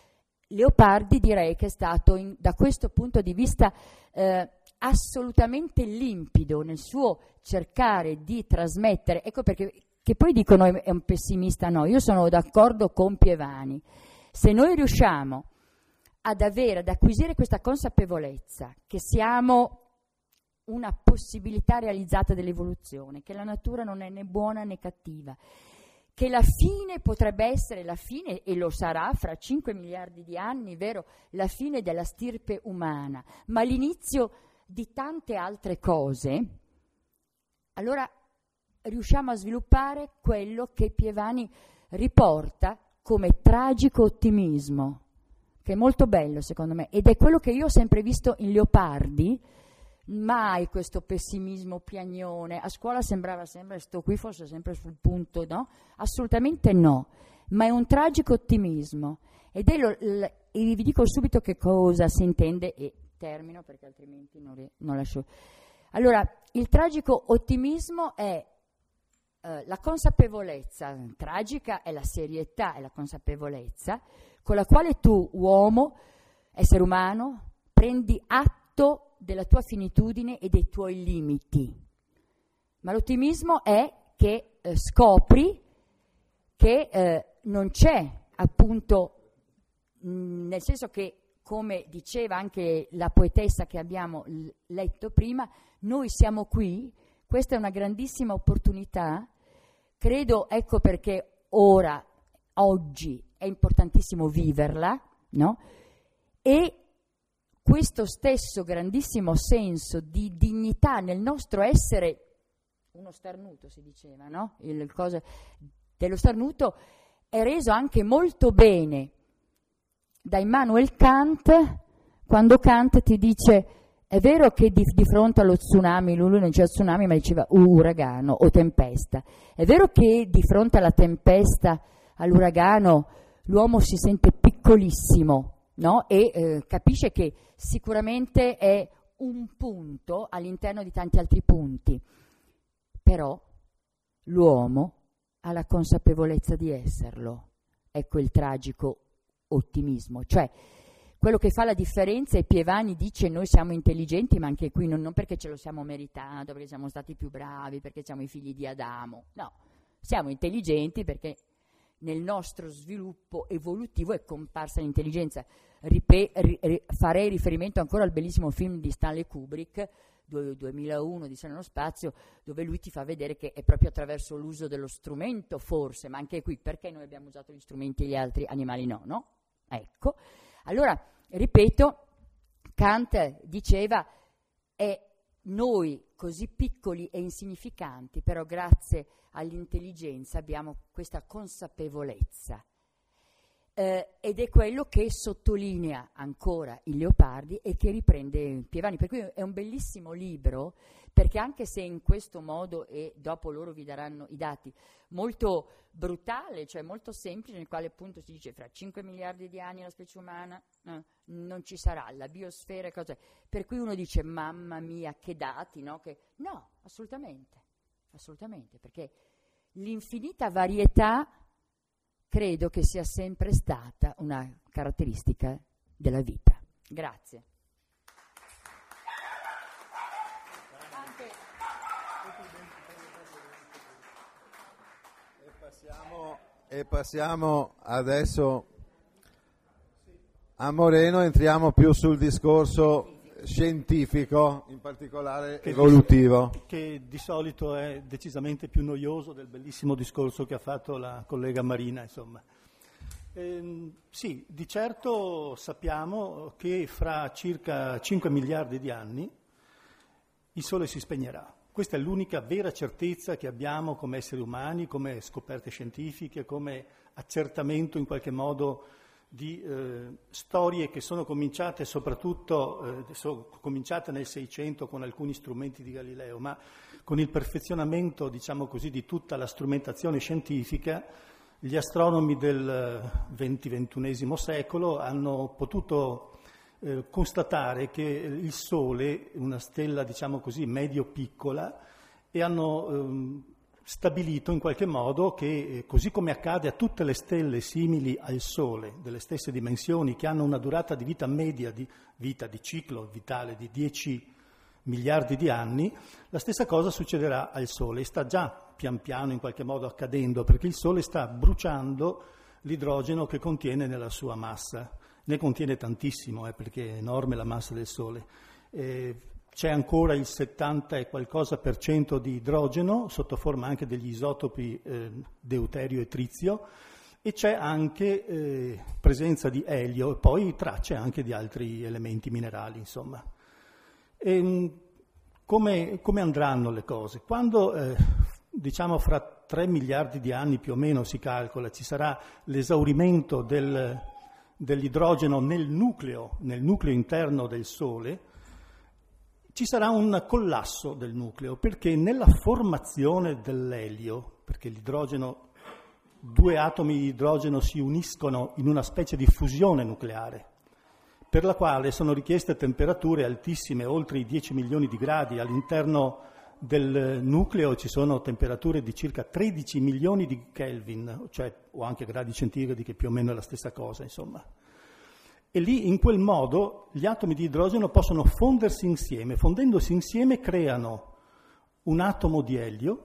Leopardi direi che è stato in, da questo punto di vista eh, assolutamente limpido nel suo cercare di trasmettere, ecco perché che poi dicono è un pessimista, no, io sono d'accordo con Pievani. Se noi riusciamo ad avere, ad acquisire questa consapevolezza che siamo una possibilità realizzata dell'evoluzione, che la natura non è né buona né cattiva, che la fine potrebbe essere la fine, e lo sarà fra cinque miliardi di anni, vero, la fine della stirpe umana, ma l'inizio di tante altre cose, allora riusciamo a sviluppare quello che Pievani riporta come tragico ottimismo, che è molto bello secondo me, ed è quello che io ho sempre visto in Leopardi. Mai questo pessimismo piagnone, a scuola sembrava sempre sto qui fosse sempre sul punto, no? Assolutamente no, ma è un tragico ottimismo, ed è lo, l, e vi dico subito che cosa si intende e termino perché altrimenti non, re, non lascio. Allora, il tragico ottimismo è eh, la consapevolezza, tragica è la serietà, è la consapevolezza con la quale tu, uomo, essere umano, prendi atto della tua finitudine e dei tuoi limiti. Ma l'ottimismo è che eh, scopri che eh, non c'è, appunto, mh, nel senso che, come diceva anche la poetessa che abbiamo l- letto prima, noi siamo qui, questa è una grandissima opportunità, credo, ecco perché ora, oggi, è importantissimo viverla, no? E questo stesso grandissimo senso di dignità nel nostro essere, uno starnuto si diceva, no? Il cosa, dello starnuto è reso anche molto bene da Immanuel Kant, quando Kant ti dice: è vero che di, di fronte allo tsunami, lui non diceva tsunami ma diceva uragano o tempesta, è vero che di fronte alla tempesta, all'uragano, l'uomo si sente piccolissimo, no? E eh, capisce che sicuramente è un punto all'interno di tanti altri punti, però l'uomo ha la consapevolezza di esserlo. Ecco il tragico ottimismo, cioè quello che fa la differenza. E Pievani dice: noi siamo intelligenti, ma anche qui non, non perché ce lo siamo meritato, perché siamo stati più bravi, perché siamo i figli di Adamo, no, siamo intelligenti perché nel nostro sviluppo evolutivo è comparsa l'intelligenza. Ripe- ri- farei riferimento ancora al bellissimo film di Stanley Kubrick, duemilauno, di Odissea nello spazio, dove lui ti fa vedere che è proprio attraverso l'uso dello strumento, forse, ma anche qui, perché noi abbiamo usato gli strumenti e gli altri animali no, no? Ecco, allora, ripeto, Kant diceva: è noi così piccoli e insignificanti, però grazie all'intelligenza abbiamo questa consapevolezza. Eh, ed è quello che sottolinea ancora il Leopardi e che riprende Pievani, per cui è un bellissimo libro, perché anche se in questo modo, e dopo loro vi daranno i dati, molto brutale, cioè molto semplice, nel quale appunto si dice fra cinque miliardi di anni la specie umana eh, non ci sarà, la biosfera e cose, per cui uno dice mamma mia che dati, no? Che, no, assolutamente, assolutamente, perché l'infinita varietà credo che sia sempre stata una caratteristica della vita. Grazie. E passiamo, e passiamo adesso a Moreno, entriamo più sul discorso scientifico, in particolare che evolutivo. Di, che di solito è decisamente più noioso del bellissimo discorso che ha fatto la collega Marina, insomma. Ehm, sì, di certo sappiamo che fra circa cinque miliardi di anni il Sole si spegnerà. Questa è l'unica vera certezza che abbiamo come esseri umani, come scoperte scientifiche, come accertamento in qualche modo di eh, storie che sono cominciate soprattutto eh, sono cominciate nel Seicento con alcuni strumenti di Galileo, ma con il perfezionamento, diciamo così, di tutta la strumentazione scientifica, gli astronomi del venti ventunesimo secolo hanno potuto eh, constatare che il Sole è una stella, diciamo così, medio-piccola, e hanno ehm, stabilito in qualche modo che, così come accade a tutte le stelle simili al Sole, delle stesse dimensioni, che hanno una durata di vita media, di vita di ciclo vitale di dieci miliardi di anni, la stessa cosa succederà al Sole, e sta già pian piano in qualche modo accadendo, perché il Sole sta bruciando l'idrogeno che contiene nella sua massa. Ne contiene tantissimo, eh, perché è enorme la massa del Sole. Eh, C'è ancora il settanta e qualcosa per cento di idrogeno, sotto forma anche degli isotopi eh, deuterio e trizio, e c'è anche eh, presenza di elio e poi tracce anche di altri elementi minerali, insomma. E, come, come andranno le cose? Quando, eh, diciamo, fra tre miliardi di anni più o meno si calcola, ci sarà l'esaurimento del, dell'idrogeno nel nucleo, nel nucleo interno del Sole, ci sarà un collasso del nucleo, perché nella formazione dell'elio, perché l'idrogeno, due atomi di idrogeno si uniscono in una specie di fusione nucleare, per la quale sono richieste temperature altissime, oltre i dieci milioni di gradi. All'interno del nucleo ci sono temperature di circa tredici milioni di Kelvin, cioè, o anche gradi centigradi, che più o meno è la stessa cosa, insomma. E lì, in quel modo, gli atomi di idrogeno possono fondersi insieme. Fondendosi insieme creano un atomo di elio,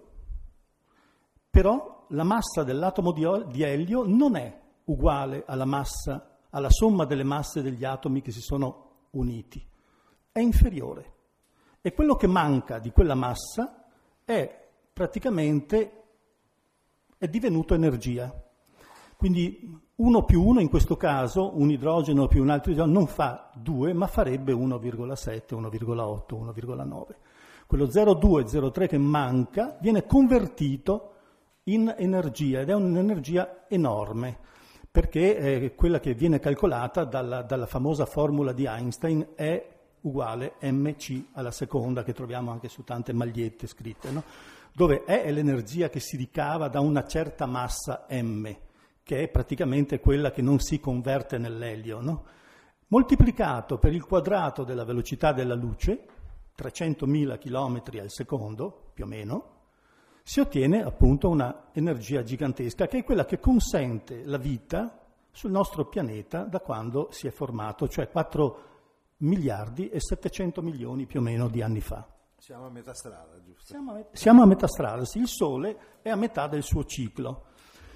però la massa dell'atomo di, di elio non è uguale alla massa, alla somma delle masse degli atomi che si sono uniti. È inferiore. E quello che manca di quella massa è praticamente è divenuto energia. Quindi uno più uno in questo caso, un idrogeno più un altro idrogeno, non fa due, ma farebbe uno virgola sette, uno virgola otto, uno virgola nove. Quello zero virgola due, zero virgola tre che manca viene convertito in energia, ed è un'energia enorme, perché è quella che viene calcolata dalla, dalla famosa formula di Einstein, è uguale mc alla seconda, che troviamo anche su tante magliette scritte, no? Dove E è l'energia che si ricava da una certa massa m, che è praticamente quella che non si converte nell'elio, no? Moltiplicato per il quadrato della velocità della luce, trecentomila chilometri al secondo, più o meno, si ottiene appunto una energia gigantesca, che è quella che consente la vita sul nostro pianeta da quando si è formato, cioè quattro miliardi e settecento milioni più o meno di anni fa. Siamo a metà strada, giusto? Siamo a, met- siamo a metà strada, sì, il Sole è a metà del suo ciclo.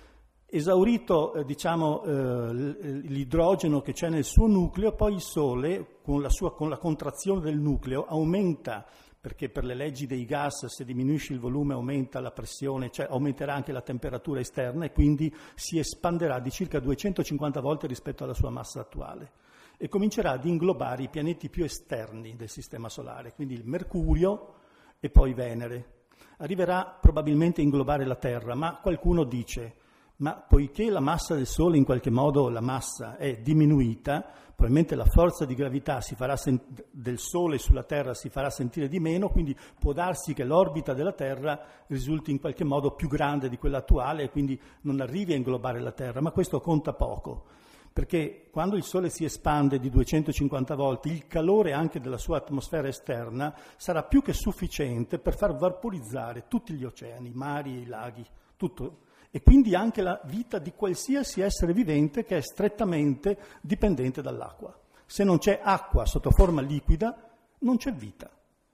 Esaurito eh, diciamo, eh, l'idrogeno che c'è nel suo nucleo, poi il Sole, con la, sua, con la contrazione del nucleo, aumenta, perché per le leggi dei gas se diminuisce il volume aumenta la pressione, cioè aumenterà anche la temperatura esterna e quindi si espanderà di circa duecentocinquanta volte rispetto alla sua massa attuale e comincerà ad inglobare i pianeti più esterni del Sistema Solare, quindi il Mercurio e poi Venere. Arriverà probabilmente a inglobare la Terra, ma qualcuno dice, ma poiché la massa del Sole in qualche modo, la massa è diminuita, probabilmente la forza di gravità si farà sent- del Sole sulla Terra si farà sentire di meno, quindi può darsi che l'orbita della Terra risulti in qualche modo più grande di quella attuale e quindi non arrivi a inglobare la Terra, ma questo conta poco. Perché quando il Sole si espande di duecentocinquanta volte, il calore anche della sua atmosfera esterna sarà più che sufficiente per far vaporizzare tutti gli oceani, i mari e i laghi, tutto. E quindi anche la vita di qualsiasi essere vivente che è strettamente dipendente dall'acqua. Se non c'è acqua sotto forma liquida, non c'è vita.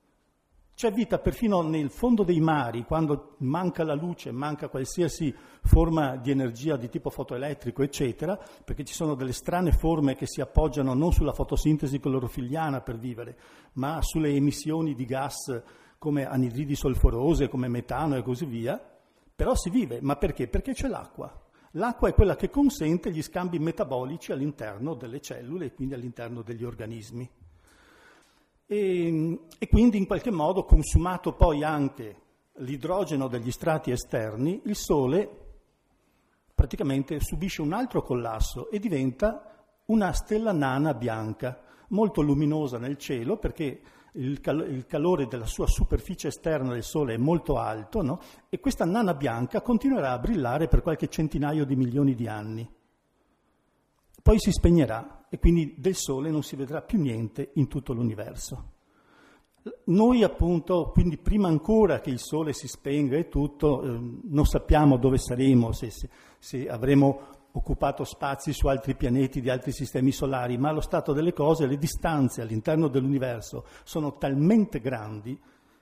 C'è vita perfino nel fondo dei mari, quando manca la luce, manca qualsiasi forma di energia di tipo fotoelettrico, eccetera, perché ci sono delle strane forme che si appoggiano non sulla fotosintesi clorofilliana per vivere, ma sulle emissioni di gas come anidridi solforose, come metano e così via. Però si vive, ma perché? Perché c'è l'acqua. L'acqua è quella che consente gli scambi metabolici all'interno delle cellule e quindi all'interno degli organismi. E, e quindi in qualche modo, consumato poi anche l'idrogeno degli strati esterni, il Sole praticamente subisce un altro collasso e diventa una stella nana bianca, molto luminosa nel cielo perché il, cal- il calore della sua superficie esterna del Sole è molto alto, no? E questa nana bianca continuerà a brillare per qualche centinaio di milioni di anni. Poi si spegnerà e quindi del Sole non si vedrà più niente in tutto l'universo. Noi appunto, quindi prima ancora che il Sole si spenga e tutto, eh, non sappiamo dove saremo, se, se, se avremo occupato spazi su altri pianeti di altri sistemi solari, ma allo stato delle cose le distanze all'interno dell'universo sono talmente grandi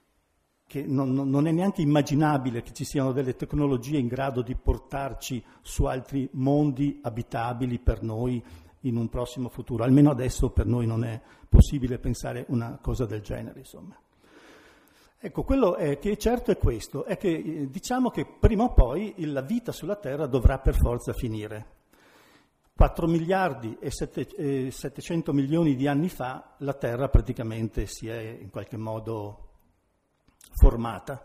che non, non è neanche immaginabile che ci siano delle tecnologie in grado di portarci su altri mondi abitabili per noi in un prossimo futuro. Almeno adesso per noi non è possibile pensare una cosa del genere, insomma. Ecco, quello è che è certo è questo, è che eh, diciamo che prima o poi la vita sulla Terra dovrà per forza finire. quattro miliardi e settecento milioni di anni fa la Terra praticamente si è in qualche modo formata.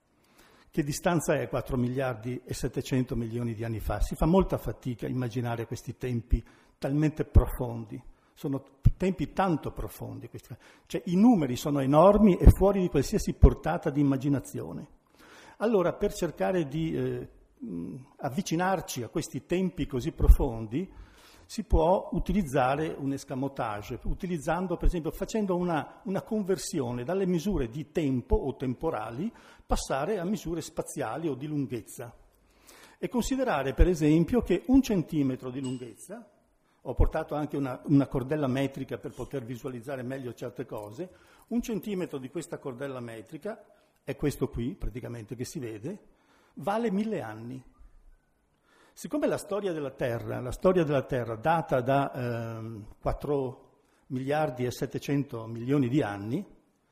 Che distanza è quattro miliardi e settecento milioni di anni fa? Si fa molta fatica a immaginare questi tempi talmente profondi. Sono tempi tanto profondi. Questi. Cioè, i numeri sono enormi e fuori di qualsiasi portata di immaginazione. Allora, per cercare di eh, avvicinarci a questi tempi così profondi, si può utilizzare un escamotage, utilizzando, per esempio, facendo una, una conversione dalle misure di tempo o temporali, passare a misure spaziali o di lunghezza. E considerare, per esempio, che un centimetro di lunghezza, ho portato anche una, una cordella metrica per poter visualizzare meglio certe cose, un centimetro di questa cordella metrica, è questo qui praticamente che si vede, vale mille anni. Siccome la storia della Terra, la storia della Terra data da eh, quattro miliardi e settecento milioni di anni,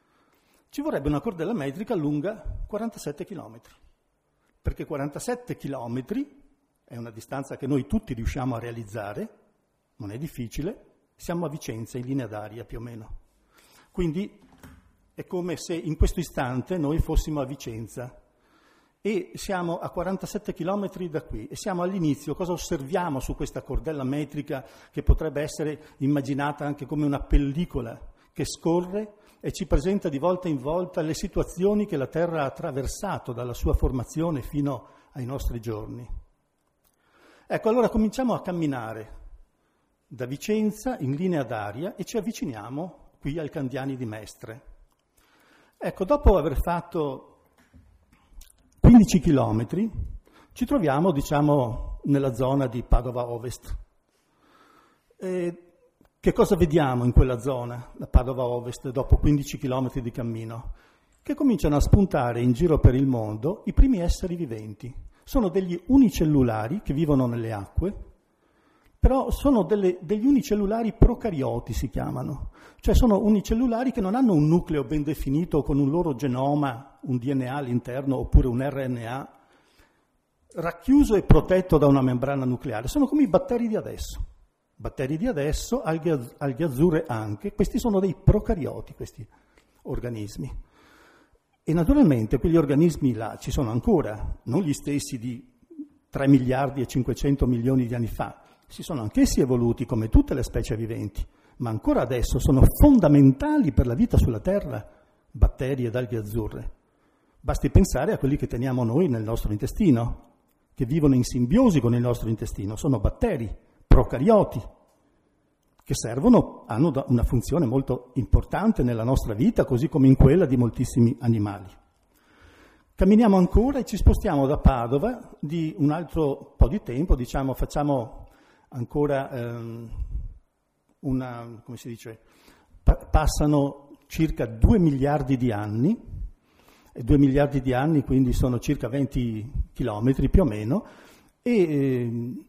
ci vorrebbe una cordella metrica lunga quarantasette chilometri, perché quarantasette chilometri è una distanza che noi tutti riusciamo a realizzare, non è difficile, siamo a Vicenza in linea d'aria più o meno. Quindi è come se in questo istante noi fossimo a Vicenza e siamo a quarantasette chilometri da qui e siamo all'inizio. Cosa osserviamo su questa cordella metrica che potrebbe essere immaginata anche come una pellicola che scorre e ci presenta di volta in volta le situazioni che la Terra ha attraversato dalla sua formazione fino ai nostri giorni? Ecco, allora cominciamo a camminare da Vicenza in linea d'aria e ci avviciniamo qui al Candiani di Mestre. Ecco, dopo aver fatto quindici chilometri ci troviamo, diciamo, nella zona di Padova Ovest. E che cosa vediamo in quella zona, da Padova Ovest, dopo quindici chilometri di cammino? Che cominciano a spuntare in giro per il mondo i primi esseri viventi. Sono degli unicellulari che vivono nelle acque, però sono delle, degli unicellulari procarioti, si chiamano. Cioè sono unicellulari che non hanno un nucleo ben definito con un loro genoma, un D N A all'interno oppure un R N A racchiuso e protetto da una membrana nucleare. Sono come i batteri di adesso. Batteri di adesso, alghe, alghe azzurre anche. Questi sono dei procarioti, questi organismi. E naturalmente quegli organismi là ci sono ancora, non gli stessi di tre miliardi e cinquecento milioni di anni fa. Si sono anch'essi evoluti come tutte le specie viventi, ma ancora adesso sono fondamentali per la vita sulla Terra, batteri ed alghe azzurre. Basti pensare a quelli che teniamo noi nel nostro intestino, che vivono in simbiosi con il nostro intestino. Sono batteri, procarioti, che servono, hanno una funzione molto importante nella nostra vita, così come in quella di moltissimi animali. Camminiamo ancora e ci spostiamo da Padova di un altro po' di tempo, diciamo, facciamo ancora ehm, una, come si dice, pa- passano circa due miliardi di anni, e due miliardi di anni quindi sono circa venti chilometri più o meno, e eh,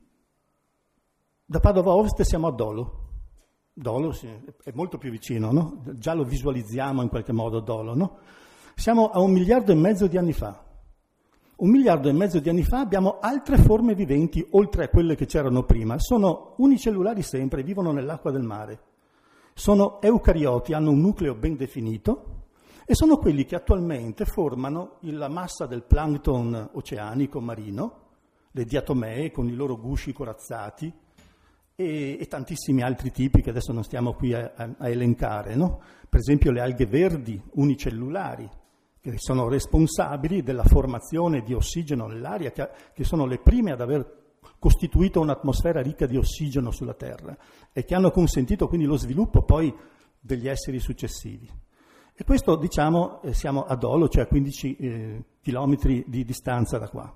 da Padova Ovest siamo a Dolo. Dolo sì, è molto più vicino, no? Già lo visualizziamo in qualche modo Dolo, no? Siamo a un miliardo e mezzo di anni fa. Un miliardo e mezzo di anni fa abbiamo altre forme viventi oltre a quelle che c'erano prima. Sono unicellulari sempre, vivono nell'acqua del mare. Sono eucarioti, hanno un nucleo ben definito e sono quelli che attualmente formano la massa del plancton oceanico marino, le diatomee con i loro gusci corazzati e, e tantissimi altri tipi che adesso non stiamo qui a, a, a elencare, no? Per esempio le alghe verdi unicellulari, che sono responsabili della formazione di ossigeno nell'aria, che, che sono le prime ad aver costituito un'atmosfera ricca di ossigeno sulla Terra e che hanno consentito quindi lo sviluppo poi degli esseri successivi. E questo, diciamo, eh, siamo a Dolo, cioè a quindici eh, chilometri di distanza da qua.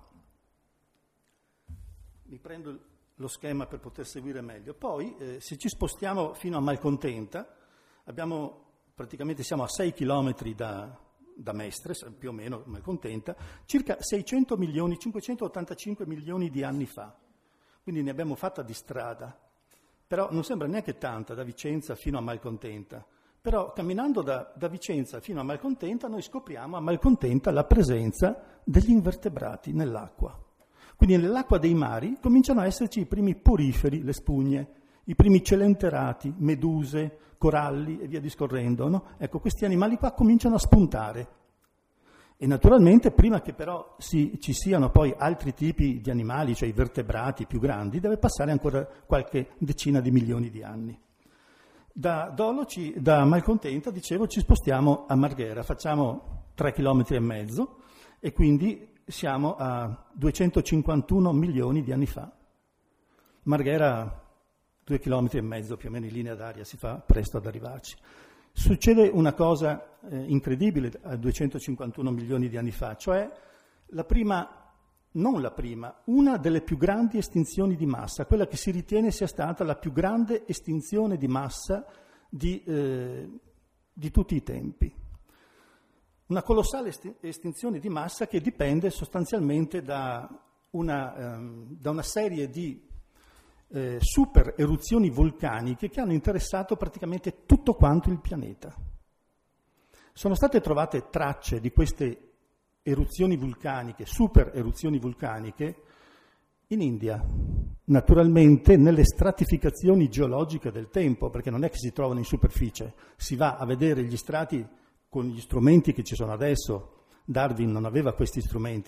Mi prendo lo schema per poter seguire meglio. Poi, eh, se ci spostiamo fino a Malcontenta, abbiamo, praticamente siamo a sei chilometri da... da Mestre, più o meno Malcontenta, circa seicento milioni, cinquecentottantacinque milioni di anni fa. Quindi ne abbiamo fatta di strada. Però non sembra neanche tanta da Vicenza fino a Malcontenta. Però camminando da, da Vicenza fino a Malcontenta noi scopriamo a Malcontenta la presenza degli invertebrati nell'acqua. Quindi nell'acqua dei mari cominciano a esserci i primi poriferi, le spugne, i primi celenterati, meduse, coralli e via discorrendo, no? Ecco, questi animali qua cominciano a spuntare. E naturalmente, prima che però si, ci siano poi altri tipi di animali, cioè i vertebrati più grandi, deve passare ancora qualche decina di milioni di anni. Da Dolo, ci, da Malcontenta, dicevo, ci spostiamo a Marghera, facciamo tre chilometri e mezzo e quindi siamo a duecentocinquantuno milioni di anni fa. Marghera... due chilometri e mezzo più o meno in linea d'aria, si fa presto ad arrivarci. Succede una cosa eh, incredibile a duecentocinquantuno milioni di anni fa, cioè la prima, non la prima, una delle più grandi estinzioni di massa, quella che si ritiene sia stata la più grande estinzione di massa di, eh, di tutti i tempi. Una colossale esti- estinzione di massa che dipende sostanzialmente da una, ehm, da una serie di Eh, super eruzioni vulcaniche che hanno interessato praticamente tutto quanto il pianeta. Sono state trovate tracce di queste eruzioni vulcaniche, super eruzioni vulcaniche, in India, naturalmente nelle stratificazioni geologiche del tempo, perché non è che si trovano in superficie, si va a vedere gli strati con gli strumenti che ci sono adesso. Darwin non aveva questi strumenti,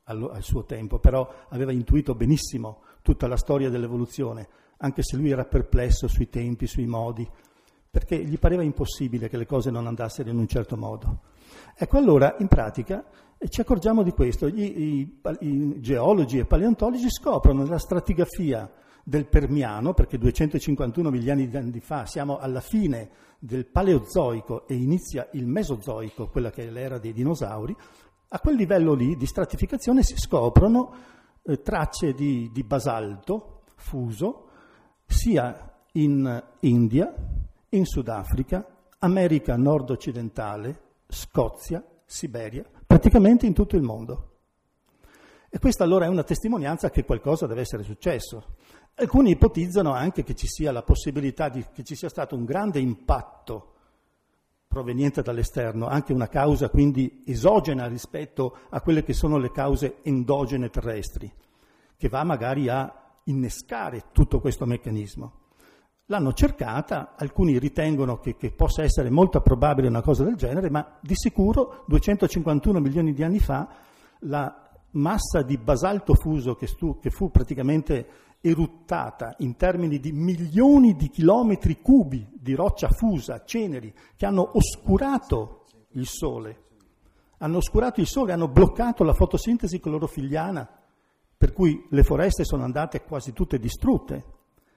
al, al suo tempo, però aveva intuito benissimo tutta la storia dell'evoluzione, anche se lui era perplesso sui tempi, sui modi, perché gli pareva impossibile che le cose non andassero in un certo modo. Ecco, allora, in pratica, ci accorgiamo di questo. Gli, i, i geologi e paleontologi scoprono nella stratigrafia del Permiano, perché duecentocinquantuno milioni di anni fa siamo alla fine del Paleozoico e inizia il Mesozoico, quella che è l'era dei dinosauri, a quel livello lì di stratificazione si scoprono eh, tracce di, di basalto fuso sia in India, in Sudafrica, America nord-occidentale, Scozia, Siberia, praticamente in tutto il mondo. E questa allora è una testimonianza che qualcosa deve essere successo. Alcuni ipotizzano anche che ci sia la possibilità di, che ci sia stato un grande impatto proveniente dall'esterno, anche una causa quindi esogena rispetto a quelle che sono le cause endogene terrestri, che va magari a innescare tutto questo meccanismo. L'hanno cercata, alcuni ritengono che, che possa essere molto probabile una cosa del genere, ma di sicuro duecentocinquantuno milioni di anni fa la massa di basalto fuso che, stu, che fu praticamente eruttata in termini di milioni di chilometri cubi di roccia fusa, ceneri, che hanno oscurato il Sole, hanno oscurato il Sole, hanno bloccato la fotosintesi clorofilliana, per cui le foreste sono andate quasi tutte distrutte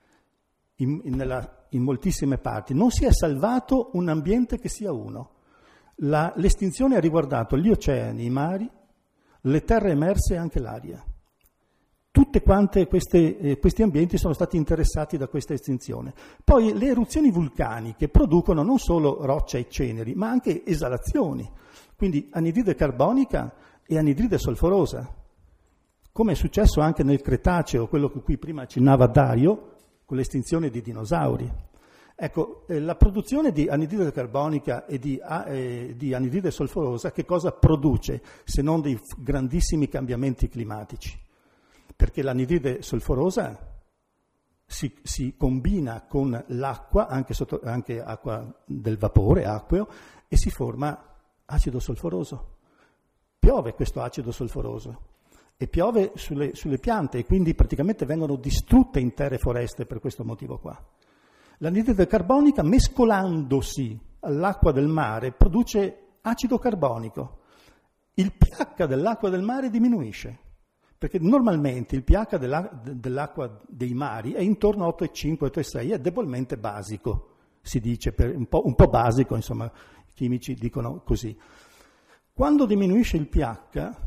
in, in, nella, in moltissime parti. Non si è salvato un ambiente che sia uno. La, l'estinzione ha riguardato gli oceani, i mari, le terre emerse e anche l'aria. Tutte quante queste, eh, questi ambienti sono stati interessati da questa estinzione. Poi le eruzioni vulcaniche producono non solo roccia e ceneri, ma anche esalazioni, quindi anidride carbonica e anidride solforosa, come è successo anche nel Cretaceo, quello a cui prima accennava Dario, con l'estinzione dei dinosauri. Ecco, eh, la produzione di anidride carbonica e di, eh, di anidride solforosa che cosa produce se non dei f- grandissimi cambiamenti climatici? Perché l'anidride solforosa si, si combina con l'acqua, anche, sotto, anche acqua del vapore, acqueo, e si forma acido solforoso. Piove questo acido solforoso e piove sulle, sulle piante e quindi praticamente vengono distrutte intere foreste per questo motivo qua. L'anidride carbonica, mescolandosi all'acqua del mare, produce acido carbonico. Il pH dell'acqua del mare diminuisce, perché normalmente il pH della, dell'acqua dei mari è intorno a otto virgola cinque otto virgola sei, è debolmente basico, si dice, per un po', un po' basico, insomma, i chimici dicono così. Quando diminuisce il pH,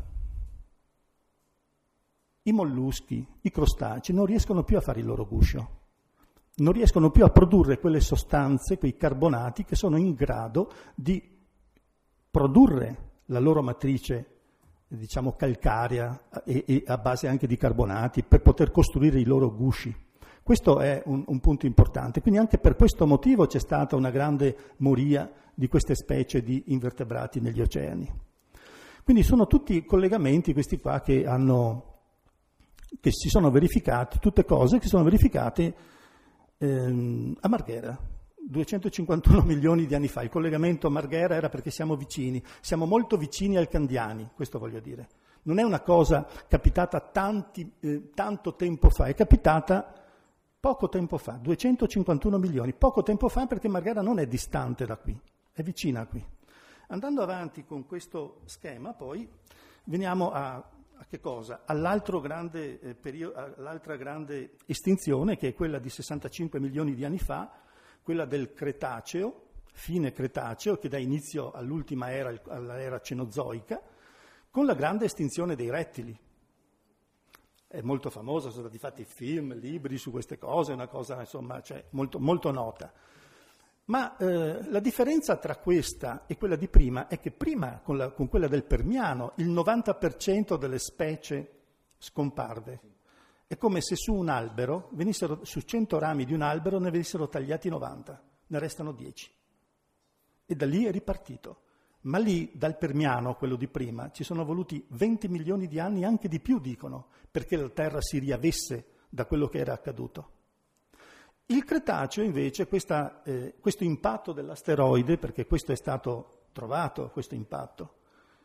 i molluschi, i crostacei non riescono più a fare il loro guscio. Non riescono più a produrre quelle sostanze, quei carbonati che sono in grado di produrre la loro matrice, diciamo calcarea e, e a base anche di carbonati per poter costruire i loro gusci. Questo è un, un punto importante. Quindi anche per questo motivo c'è stata una grande moria di queste specie di invertebrati negli oceani. Quindi sono tutti collegamenti questi qua che hanno, che si sono verificati, tutte cose che sono verificate a Marghera, duecentocinquantuno milioni di anni fa. Il collegamento a Marghera era perché siamo vicini, siamo molto vicini al Candiani, questo voglio dire. Non è una cosa capitata tanti, eh, tanto tempo fa, è capitata poco tempo fa, duecentocinquantuno milioni, poco tempo fa perché Marghera non è distante da qui, è vicina a qui. Andando avanti con questo schema, poi veniamo a A che cosa? All'altro grande, eh, periodo, all'altra grande estinzione, che è quella di sessantacinque milioni di anni fa, quella del Cretaceo, fine Cretaceo, che dà inizio all'ultima era, all'era cenozoica, con la grande estinzione dei rettili. È molto famosa, sono stati fatti film, libri su queste cose, è una cosa insomma, cioè, molto, molto nota. Ma eh, la differenza tra questa e quella di prima è che prima, con, la, con quella del Permiano, il novanta per cento delle specie scomparve. È come se su un albero, venissero, su cento rami di un albero, ne venissero tagliati novanta, ne restano dieci. E da lì è ripartito. Ma lì, dal Permiano, quello di prima, ci sono voluti venti milioni di anni, anche di più, dicono, perché la Terra si riavesse da quello che era accaduto. Il Cretaceo invece, questa, eh, questo impatto dell'asteroide, perché questo è stato trovato, questo impatto,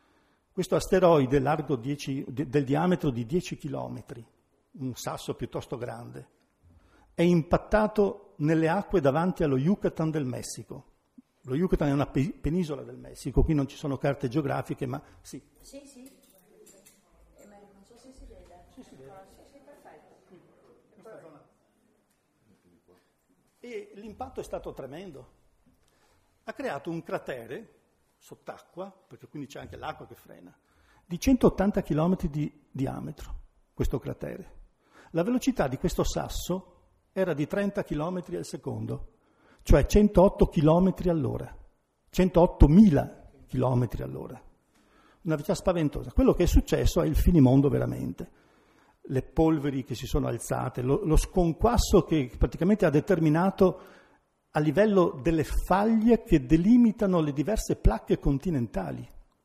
Questo asteroide largo dieci, de, del diametro di dieci chilometri, un sasso piuttosto grande, è impattato nelle acque davanti allo Yucatan del Messico. Lo Yucatan è una pe- penisola del Messico, qui non ci sono carte geografiche, ma sì. Sì, sì. Eh, ma non so se si vede. Sì, si vede. Però sì, sì, perfetto. Questa zona. E l'impatto è stato tremendo. Ha creato un cratere sott'acqua, perché quindi c'è anche l'acqua che frena, di centottanta chilometri di diametro, questo cratere. La velocità di questo sasso era di trenta chilometri al secondo, cioè centootto chilometri all'ora, centoottomila chilometri all'ora. Una velocità spaventosa. Quello che è successo è il finimondo veramente. Le polveri che si sono alzate, lo, lo sconquasso che praticamente ha determinato a livello delle faglie che delimitano le diverse placche continentali.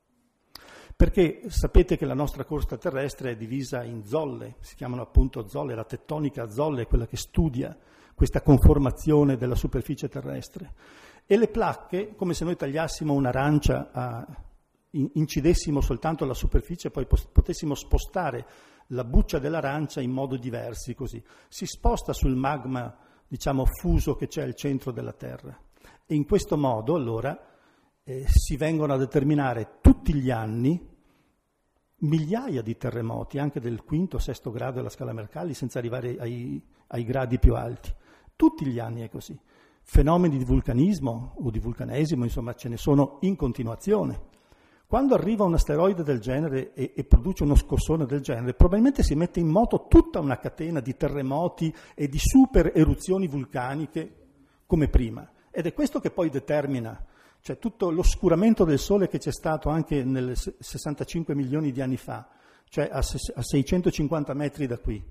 Perché sapete che la nostra crosta terrestre è divisa in zolle, si chiamano appunto zolle, la tettonica a zolle è quella che studia questa conformazione della superficie terrestre. E le placche, come se noi tagliassimo un'arancia, a, incidessimo soltanto la superficie e poi potessimo spostare la buccia dell'arancia in modi diversi così. Si sposta sul magma, diciamo, fuso che c'è al centro della Terra. E in questo modo, allora, eh, si vengono a determinare tutti gli anni migliaia di terremoti, anche del quinto, sesto grado della scala Mercalli, senza arrivare ai, ai gradi più alti. Tutti gli anni è così. Fenomeni di vulcanismo o di vulcanesimo, insomma, ce ne sono in continuazione. Quando arriva un asteroide del genere e, e produce uno scossone del genere, probabilmente si mette in moto tutta una catena di terremoti e di super eruzioni vulcaniche come prima. Ed è questo che poi determina, cioè tutto l'oscuramento del Sole che c'è stato anche nel sessantacinque milioni di anni fa, cioè a, a seicentocinquanta metri da qui.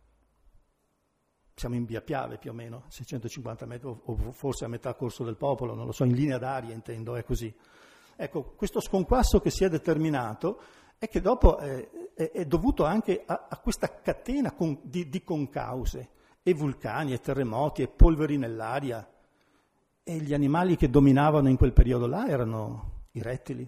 Siamo in via Piave più o meno, seicentocinquanta metri, o, o forse a metà corso del popolo, non lo so, in linea d'aria intendo, è così. Ecco, questo sconquasso che si è determinato è che dopo è, è, è dovuto anche a, a questa catena con, di, di concause, e vulcani, e terremoti, e polveri nell'aria. E gli animali che dominavano in quel periodo là erano i rettili.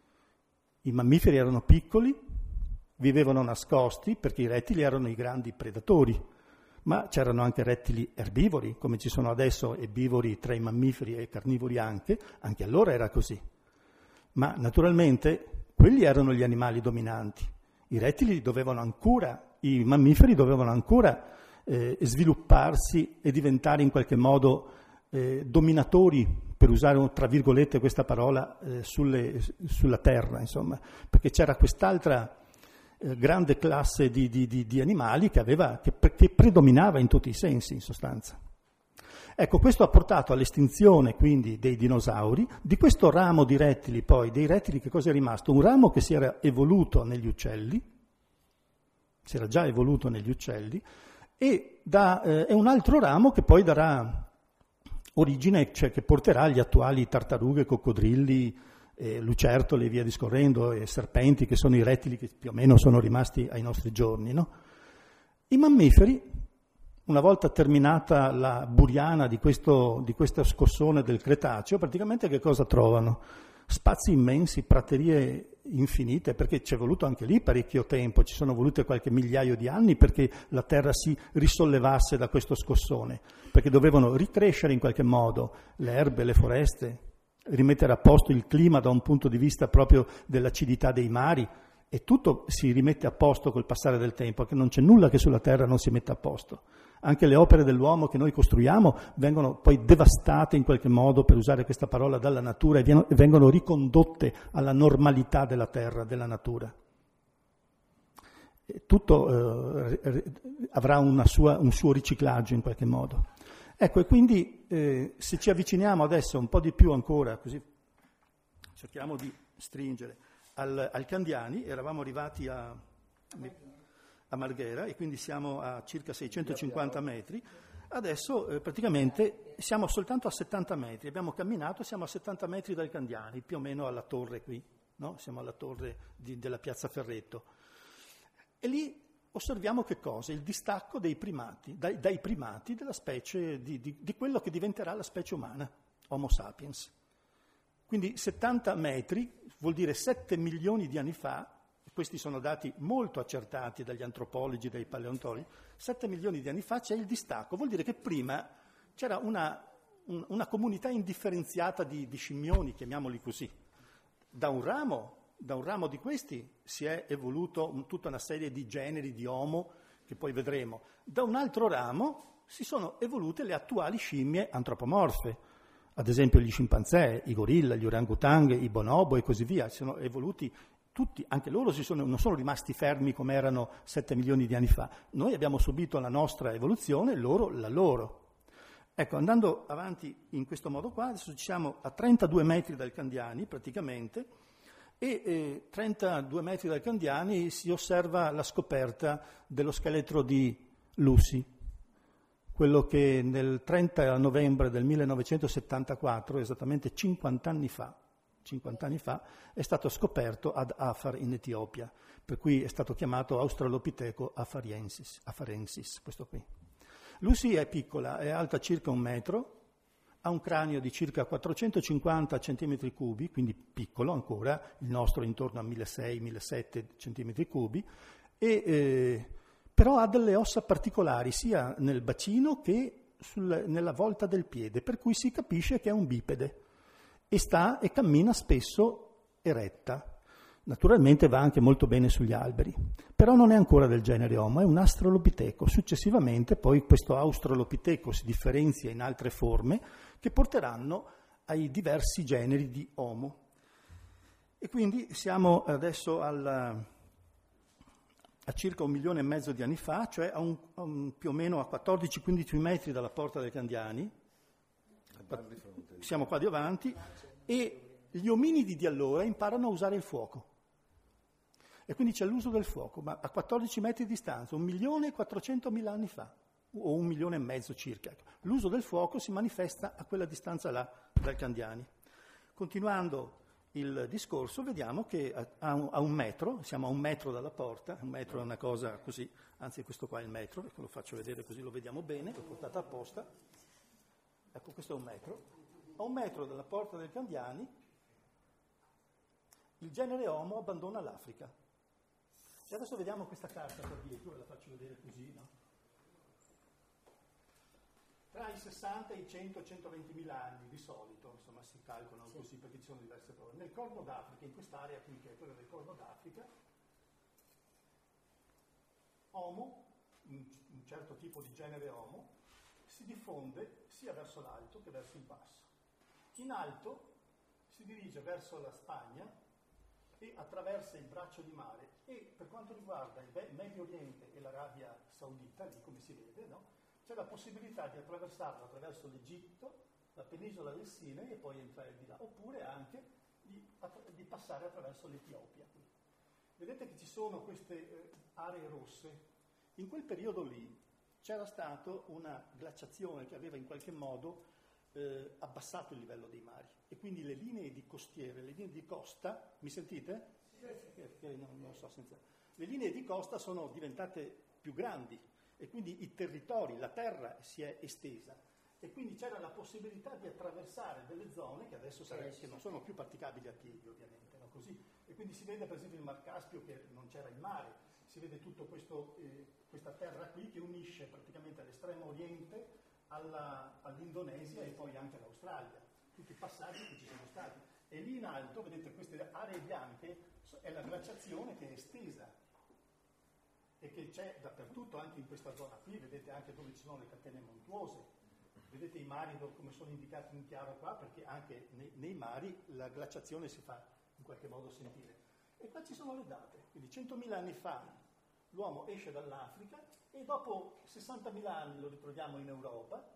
I mammiferi erano piccoli, vivevano nascosti, perché i rettili erano i grandi predatori. Ma c'erano anche rettili erbivori, come ci sono adesso erbivori tra i mammiferi e carnivori anche, anche allora era così. Ma naturalmente quelli erano gli animali dominanti. I rettili dovevano ancora, i mammiferi dovevano ancora eh, svilupparsi e diventare in qualche modo eh, dominatori, per usare tra virgolette questa parola, eh, sulle, sulla terra, insomma, perché c'era quest'altra eh, grande classe di, di, di, di animali che, aveva, che, che predominava in tutti i sensi, in sostanza. Ecco, questo ha portato all'estinzione quindi dei dinosauri, di questo ramo di rettili poi, dei rettili che cosa è rimasto? Un ramo che si era evoluto negli uccelli, si era già evoluto negli uccelli, e da, eh, è un altro ramo che poi darà origine, cioè che porterà agli attuali tartarughe, coccodrilli, eh, lucertole e via discorrendo, e serpenti, che sono i rettili che più o meno sono rimasti ai nostri giorni, no? I mammiferi, una volta terminata la buriana di questo, di questo scossone del Cretaceo, praticamente che cosa trovano? Spazi immensi, praterie infinite, perché ci è voluto anche lì parecchio tempo, ci sono volute qualche migliaio di anni perché la Terra si risollevasse da questo scossone, perché dovevano ricrescere in qualche modo le erbe, le foreste, rimettere a posto il clima da un punto di vista proprio dell'acidità dei mari, e tutto si rimette a posto col passare del tempo, perché non c'è nulla che sulla Terra non si metta a posto. Anche le opere dell'uomo che noi costruiamo vengono poi devastate in qualche modo, per usare questa parola, dalla natura, e vengono ricondotte alla normalità della terra, della natura. E tutto eh, avrà una sua, un suo riciclaggio in qualche modo. Ecco, e quindi eh, se ci avviciniamo adesso un po' di più ancora, così cerchiamo di stringere, al, al Candiani, eravamo arrivati a... a Marghera, e quindi siamo a circa seicentocinquanta metri. Adesso eh, praticamente siamo soltanto a settanta metri, abbiamo camminato, siamo a settanta metri dal Candiani, più o meno alla torre qui, no? Siamo alla torre di, della piazza Ferretto. E lì osserviamo che cosa? Il distacco dei primati, dai, dai primati della specie, di, di, di quello che diventerà la specie umana, Homo sapiens. Quindi settanta metri vuol dire sette milioni di anni fa, questi sono dati molto accertati dagli antropologi, dai paleontologi, sette milioni di anni fa c'è il distacco, vuol dire che prima c'era una, un, una comunità indifferenziata di, di scimmioni, chiamiamoli così. Da un ramo, da un ramo di questi si è evoluto un, tutta una serie di generi di Homo, che poi vedremo. Da un altro ramo si sono evolute le attuali scimmie antropomorfe, ad esempio gli scimpanzé, i gorilla, gli orangutang, i bonobo e così via, si sono evoluti tutti, anche loro si sono, non sono rimasti fermi come erano sette milioni di anni fa. Noi abbiamo subito la nostra evoluzione, loro la loro. Ecco, andando avanti in questo modo qua, adesso ci siamo a trentadue metri dal Candiani praticamente, e eh, trentadue metri dal Candiani si osserva la scoperta dello scheletro di Lucy, quello che nel trenta novembre del millenovecentosettantaquattro, esattamente cinquanta anni fa, cinquanta anni fa, è stato scoperto ad Afar in Etiopia, per cui è stato chiamato Australopiteco afariensis, afarensis, questo qui. Lucy è piccola, è alta circa un metro, ha un cranio di circa quattrocentocinquanta centimetri cubi, quindi piccolo ancora, il nostro è intorno a milleseicento millesettecento centimetri cubi, e, eh, però ha delle ossa particolari sia nel bacino che sul, nella volta del piede, per cui si capisce che è un bipede e sta e cammina spesso eretta. Naturalmente va anche molto bene sugli alberi, però non è ancora del genere Homo, è un Australopiteco. Successivamente poi questo Australopiteco si differenzia in altre forme che porteranno ai diversi generi di Homo. E quindi siamo adesso al, a circa un milione e mezzo di anni fa, cioè a un, a un, più o meno a quattordici quindici metri dalla Porta dei Candiani. Siamo qua di avanti e gli ominidi di allora imparano a usare il fuoco. E quindi c'è l'uso del fuoco, ma a quattordici metri di distanza, un milione e quattrocentomila anni fa, o un milione e mezzo circa. L'uso del fuoco si manifesta a quella distanza là dal Candiani. Continuando il discorso, vediamo che a, a, un, a un metro, siamo a un metro dalla porta, un metro è una cosa così, anzi questo qua è il metro, ecco, lo faccio vedere così lo vediamo bene, l'ho portato apposta. Ecco, questo è un metro. A un metro dalla Porta del Candiani, il genere Homo abbandona l'Africa. E adesso vediamo questa carta per dietro, ve la faccio vedere così, no? Tra i sessanta e i cento centoventimila anni di solito, insomma si calcolano sì. Così perché ci sono diverse prove. Nel Corno d'Africa, in quest'area qui che è quella del Corno d'Africa, Homo, un, un certo tipo di genere Homo, si diffonde sia verso l'alto che verso il basso. In alto si dirige verso la Spagna e attraversa il braccio di mare e per quanto riguarda il Medio Oriente e l'Arabia Saudita, lì come si vede, no? C'è la possibilità di attraversarlo attraverso l'Egitto, la penisola del Sinai e poi entrare di là, oppure anche di, di passare attraverso l'Etiopia. Vedete che ci sono queste eh, aree rosse. In quel periodo lì c'era stata una glaciazione che aveva in qualche modo eh, abbassato il livello dei mari e quindi le linee di costiere, le linee di costa, mi sentite? Sì, sì. Eh, eh, non, non so senza... Le linee di costa sono diventate più grandi e quindi i territori, la terra si è estesa e quindi c'era la possibilità di attraversare delle zone che adesso sarebbe, che non sono più praticabili a piedi ovviamente, no? Così. E quindi si vede per esempio il Mar Caspio che non c'era il mare, si vede tutta eh, questa terra qui che unisce praticamente all'estremo oriente alla, all'Indonesia e poi anche all'Australia, tutti i passaggi che ci sono stati. E lì in alto, vedete queste aree bianche, è la glaciazione che è estesa e che c'è dappertutto, anche in questa zona qui, vedete anche dove ci sono le catene montuose, vedete i mari dove, come sono indicati in chiaro qua, perché anche nei, nei mari la glaciazione si fa in qualche modo sentire. E qua ci sono le date, quindi centomila anni fa l'uomo esce dall'Africa e dopo sessantamila anni lo ritroviamo in Europa,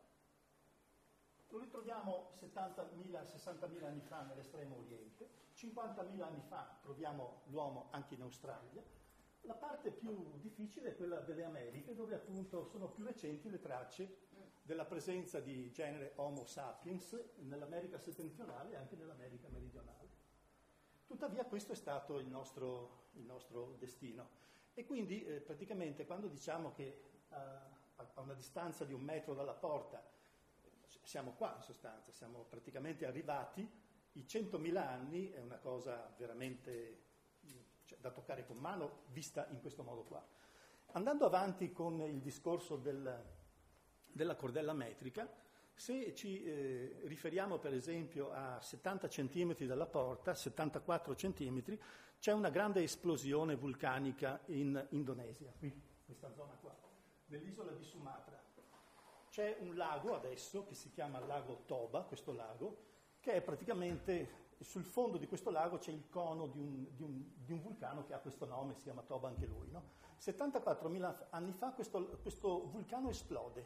lo ritroviamo settantamila sessantamila anni fa nell'estremo oriente, cinquantamila anni fa troviamo l'uomo anche in Australia. La parte più difficile è quella delle Americhe, dove appunto sono più recenti le tracce della presenza di genere Homo sapiens nell'America settentrionale e anche nell'America meridionale. Tuttavia questo è stato il nostro, il nostro destino. E quindi eh, praticamente quando diciamo che uh, a una distanza di un metro dalla porta siamo qua in sostanza, siamo praticamente arrivati I centomila anni è una cosa veramente, cioè, da toccare con mano, vista in questo modo qua. Andando avanti con il discorso del, della cordella metrica, se ci eh, riferiamo per esempio a settanta centimetri dalla porta, settantaquattro centimetri, c'è una grande esplosione vulcanica in Indonesia, qui, questa zona qua, nell'isola di Sumatra. C'è un lago adesso che si chiama lago Toba, questo lago, che è praticamente, sul fondo di questo lago c'è il cono di un, di un, di un vulcano che ha questo nome, si chiama Toba anche lui, no? settantaquattromila anni fa questo, questo vulcano esplode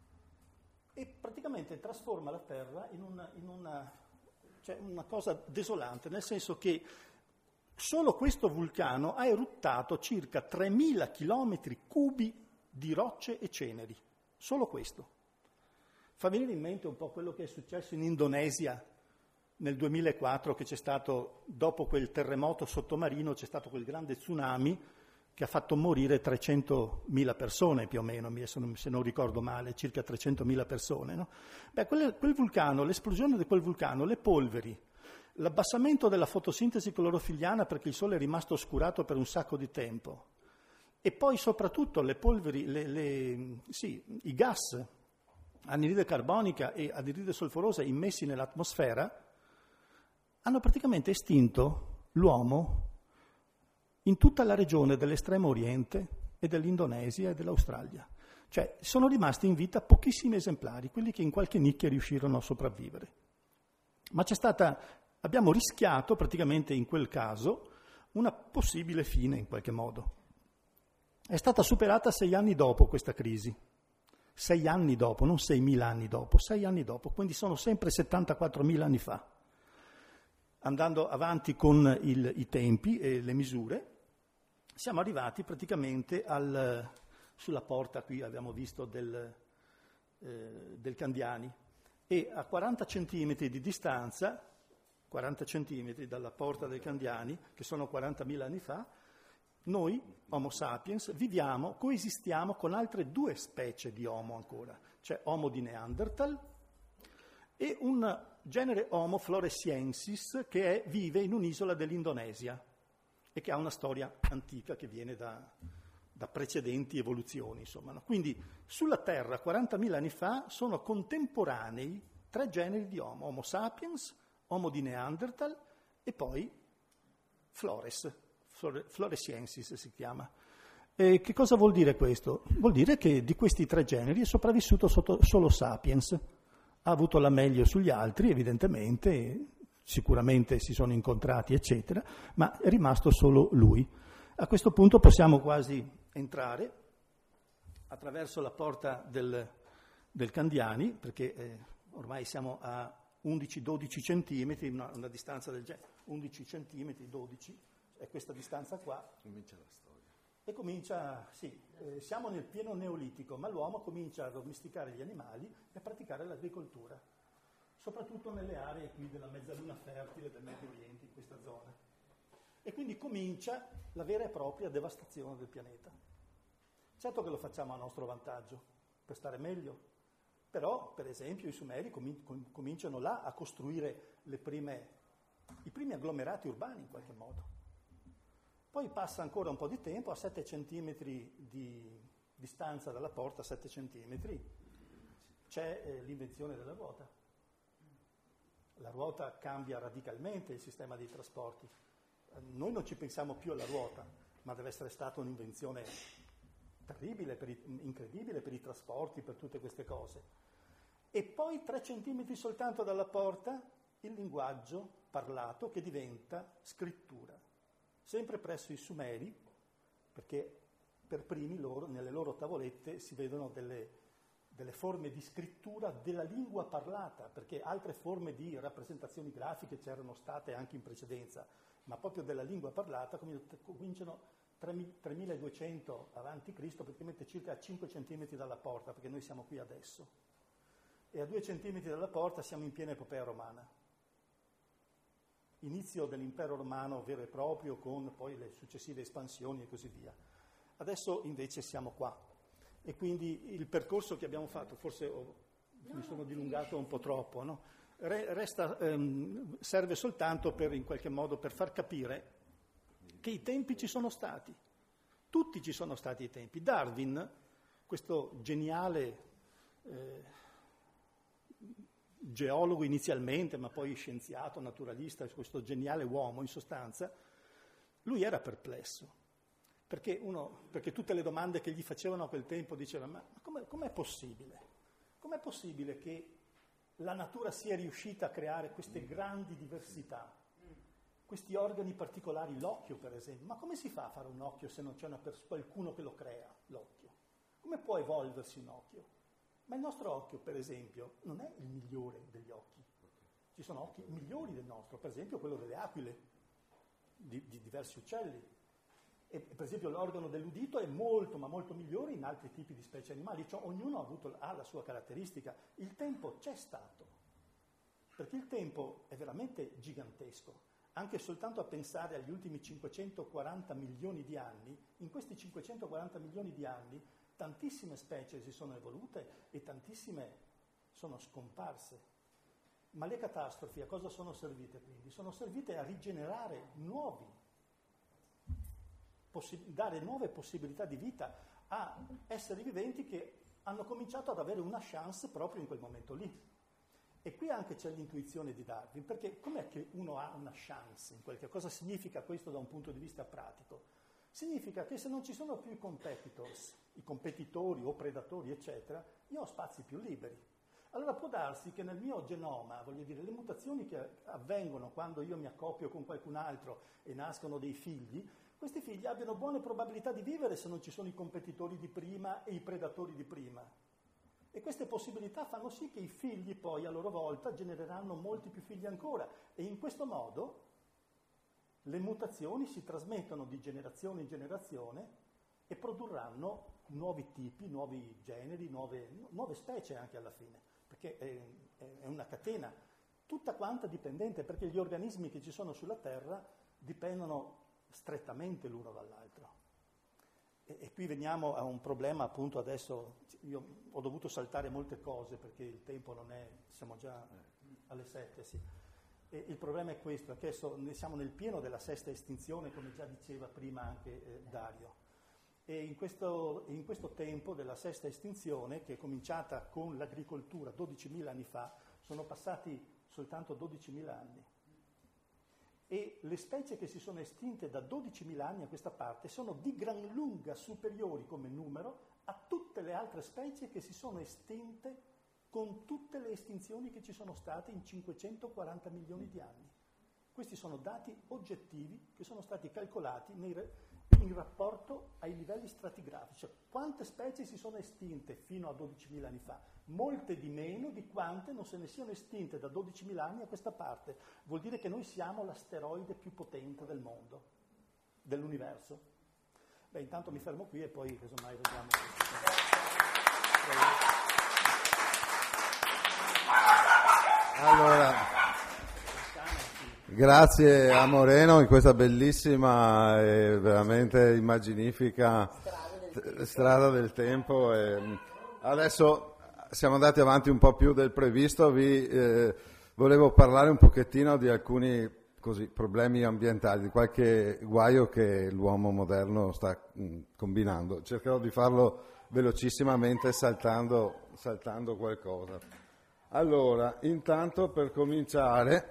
e praticamente trasforma la Terra in una, in una, cioè una cosa desolante, nel senso che solo questo vulcano ha eruttato circa tremila chilometri cubi di rocce e ceneri, solo questo. Fa venire in mente un po' quello che è successo in Indonesia nel duemilaquattro, che c'è stato, dopo quel terremoto sottomarino, c'è stato quel grande tsunami che ha fatto morire trecentomila persone più o meno, se non ricordo male, circa trecentomila persone. No? Beh, quel, quel vulcano, l'esplosione di quel vulcano, le polveri, l'abbassamento della fotosintesi clorofilliana perché il sole è rimasto oscurato per un sacco di tempo, e poi soprattutto le polveri, le, le, sì, i gas, anidride carbonica e anidride solforosa immessi nell'atmosfera, hanno praticamente estinto l'uomo in tutta la regione dell'estremo oriente e dell'Indonesia e dell'Australia. Cioè sono rimasti in vita pochissimi esemplari, quelli che in qualche nicchia riuscirono a sopravvivere. Ma c'è stata, abbiamo rischiato praticamente in quel caso una possibile fine in qualche modo. È stata superata sei anni dopo questa crisi. Sei anni dopo, non seimila anni dopo, sei anni dopo, quindi sono sempre settantaquattromila anni fa. Andando avanti con il, i tempi e le misure, siamo arrivati praticamente al, sulla porta, qui abbiamo visto, del, eh, del Candiani, e a quaranta centimetri di distanza, quaranta centimetri dalla porta del Candiani, che sono quarantamila anni fa, noi, Homo sapiens, viviamo, coesistiamo con altre due specie di Homo ancora. C'è Homo di Neanderthal e un genere Homo floresiensis che è, vive in un'isola dell'Indonesia e che ha una storia antica che viene da, da precedenti evoluzioni. Insomma, no? Quindi sulla Terra, quarantamila anni fa, sono contemporanei tre generi di Homo, Homo sapiens, Homo di Neanderthal e poi Flores. Floresiensis si chiama. E che cosa vuol dire questo? Vuol dire che di questi tre generi è sopravvissuto sotto, solo Sapiens. Ha avuto la meglio sugli altri, evidentemente, sicuramente si sono incontrati, eccetera, ma è rimasto solo lui. A questo punto possiamo quasi entrare attraverso la porta del, del Candiani, perché eh, ormai siamo a undici dodici centimetri, una, una distanza del genere, undici centimetri, dodici, è questa distanza qua. Comincia la storia. E comincia, sì, eh, siamo nel pieno neolitico, ma l'uomo comincia a domesticare gli animali e a praticare l'agricoltura, soprattutto nelle aree qui della mezzaluna fertile del Medio Oriente, in questa zona. E quindi comincia la vera e propria devastazione del pianeta. Certo che lo facciamo a nostro vantaggio, per stare meglio, però, per esempio, i Sumeri comin- cominciano là a costruire le prime, i primi agglomerati urbani, in qualche modo. Poi passa ancora un po' di tempo, a sette centimetri di distanza dalla porta, sette centimetri, c'è eh, l'invenzione della ruota. La ruota cambia radicalmente il sistema dei trasporti. Eh, noi non ci pensiamo più alla ruota, ma deve essere stata un'invenzione terribile, per i, incredibile per i trasporti, per tutte queste cose. E poi tre centimetri soltanto dalla porta il linguaggio parlato che diventa scrittura. Sempre presso i Sumeri, perché per primi loro, nelle loro tavolette, si vedono delle, delle forme di scrittura della lingua parlata, perché altre forme di rappresentazioni grafiche c'erano state anche in precedenza, ma proprio della lingua parlata cominciano tremiladuecento avanti Cristo, praticamente circa a cinque centimetri dalla porta, perché noi siamo qui adesso. E a due centimetri dalla porta siamo in piena epopea romana. Inizio dell'impero romano vero e proprio, con poi le successive espansioni e così via. Adesso invece siamo qua. E quindi il percorso che abbiamo fatto, forse ho, mi sono dilungato un po' troppo, no? re, resta, ehm, serve soltanto per, in qualche modo, per far capire che i tempi ci sono stati. Tutti ci sono stati i tempi. Darwin, questo geniale eh, geologo inizialmente, ma poi scienziato, naturalista, questo geniale uomo in sostanza, lui era perplesso, perché, uno, perché tutte le domande che gli facevano a quel tempo diceva: ma com'è, com'è possibile? Com'è possibile che la natura sia riuscita a creare queste grandi diversità, questi organi particolari, l'occhio per esempio? Ma come si fa a fare un occhio se non c'è una pers- qualcuno che lo crea, l'occhio? Come può evolversi un occhio? Ma il nostro occhio, per esempio, non è il migliore degli occhi. Ci sono occhi migliori del nostro, per esempio quello delle aquile, di, di diversi uccelli. E per esempio l'organo dell'udito è molto, ma molto migliore in altri tipi di specie animali. Cioè, ognuno ha, avuto, ha la sua caratteristica. Il tempo c'è stato, perché il tempo è veramente gigantesco. Anche soltanto a pensare agli ultimi cinquecentoquaranta milioni di anni, in questi cinquecentoquaranta milioni di anni tantissime specie si sono evolute e tantissime sono scomparse. Ma le catastrofi a cosa sono servite quindi? Sono servite a rigenerare nuovi, possi- dare nuove possibilità di vita a esseri viventi che hanno cominciato ad avere una chance proprio in quel momento lì. E qui anche c'è l'intuizione di Darwin, perché com'è che uno ha una chance in qualche cosa? Significa questo da un punto di vista pratico? Significa che se non ci sono più i competitors, i competitori o predatori, eccetera, io ho spazi più liberi. Allora può darsi che nel mio genoma, voglio dire, le mutazioni che avvengono quando io mi accoppio con qualcun altro e nascono dei figli, questi figli abbiano buone probabilità di vivere se non ci sono i competitori di prima e i predatori di prima. E queste possibilità fanno sì che i figli poi a loro volta genereranno molti più figli ancora, e in questo modo le mutazioni si trasmettono di generazione in generazione e produrranno nuovi tipi, nuovi generi, nuove, nuove specie anche alla fine, perché è, è una catena tutta quanta dipendente, perché gli organismi che ci sono sulla Terra dipendono strettamente l'uno dall'altro. E, e qui veniamo a un problema, appunto. Adesso io ho dovuto saltare molte cose perché il tempo non è, siamo già alle sette, sì. E il problema è questo, che adesso ne siamo nel pieno della sesta estinzione, come già diceva prima anche eh, Dario. E in questo, in questo tempo della sesta estinzione, che è cominciata con l'agricoltura dodicimila anni fa, sono passati soltanto dodicimila anni. E le specie che si sono estinte da dodicimila anni a questa parte sono di gran lunga superiori come numero a tutte le altre specie che si sono estinte con tutte le estinzioni che ci sono state in cinquecentoquaranta milioni di anni. Questi sono dati oggettivi che sono stati calcolati nei, in rapporto ai livelli stratigrafici. Cioè, quante specie si sono estinte fino a dodicimila anni fa? Molte di meno di quante non se ne siano estinte da dodicimila anni a questa parte. Vuol dire che noi siamo l'asteroide più potente del mondo, dell'universo. Beh, intanto mi fermo qui e poi casomai vediamo. Allora, grazie a Moreno in questa bellissima e veramente immaginifica strada del tempo. E adesso siamo andati avanti un po' più del previsto, vi eh, volevo parlare un pochettino di alcuni così, problemi ambientali, di qualche guaio che l'uomo moderno sta mh, combinando. Cercherò di farlo velocissimamente saltando, saltando qualcosa. Allora, intanto per cominciare,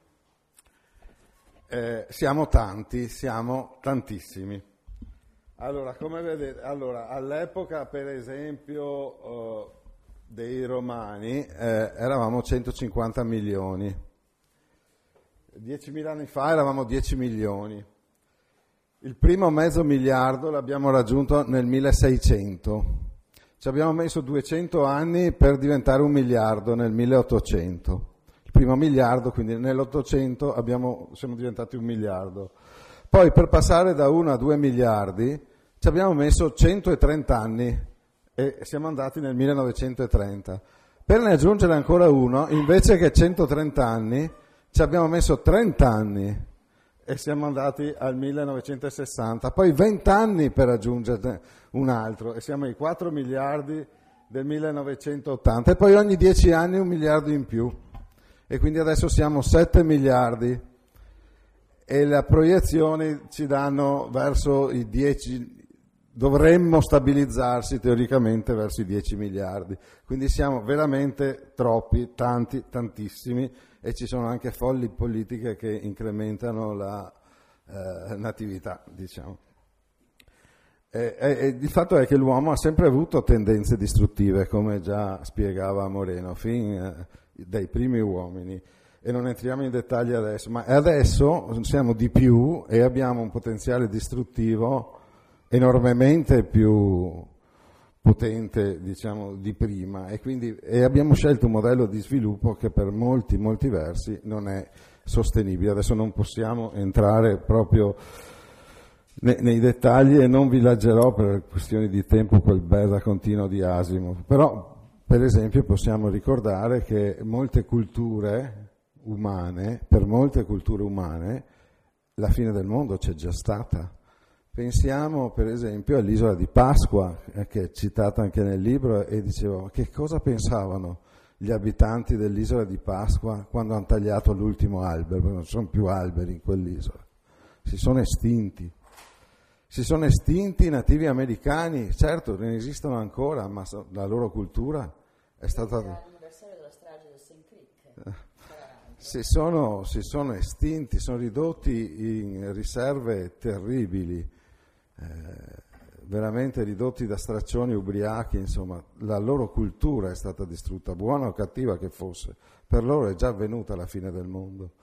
eh, siamo tanti, siamo tantissimi. Allora, come vedete, allora, all'epoca per esempio eh, dei Romani eh, eravamo centocinquanta milioni, diecimila anni fa eravamo dieci milioni, il primo mezzo miliardo l'abbiamo raggiunto nel milleseicento. Ci abbiamo messo duecento anni per diventare un miliardo nel milleottocento. Il primo miliardo, quindi nell'ottocento abbiamo, siamo diventati un miliardo. Poi per passare da uno a due miliardi ci abbiamo messo centotrenta anni e siamo andati nel millenovecentotrenta. Per ne aggiungere ancora uno, invece che centotrenta anni, ci abbiamo messo trenta anni e siamo andati al millenovecentosessanta, poi venti anni per aggiungerne un altro e siamo ai quattro miliardi del millenovecentottanta, e poi ogni dieci anni un miliardo in più e quindi adesso siamo sette miliardi e le proiezioni ci danno verso i dieci, dovremmo stabilizzarsi teoricamente verso i dieci miliardi, quindi siamo veramente troppi, tanti, tantissimi, e ci sono anche folli politiche che incrementano la eh, natività, diciamo. E, e, e il fatto è che l'uomo ha sempre avuto tendenze distruttive, come già spiegava Moreno, fin eh, dai primi uomini, e non entriamo in dettagli adesso, ma adesso siamo di più e abbiamo un potenziale distruttivo enormemente più potente, diciamo, di prima, e quindi e abbiamo scelto un modello di sviluppo che per molti, molti versi non è sostenibile. Adesso non possiamo entrare proprio nei, nei dettagli e non villaggerò per questioni di tempo quel bel continuo di Asimov, però per esempio possiamo ricordare che molte culture umane, per molte culture umane, la fine del mondo c'è già stata. Pensiamo per esempio all'isola di Pasqua, eh, che è citata anche nel libro, e dicevo, che cosa pensavano gli abitanti dell'isola di Pasqua quando hanno tagliato l'ultimo albero? Non ci sono più alberi in quell'isola, si sono estinti. Si sono estinti i nativi americani, certo ne esistono ancora, ma la loro cultura è stata... L'anniversario della strage del Saint Creek. Si sono, si sono estinti, sono ridotti in riserve terribili. Eh, veramente ridotti da straccioni ubriachi, insomma, la loro cultura è stata distrutta, buona o cattiva che fosse, per loro è già avvenuta la fine del mondo.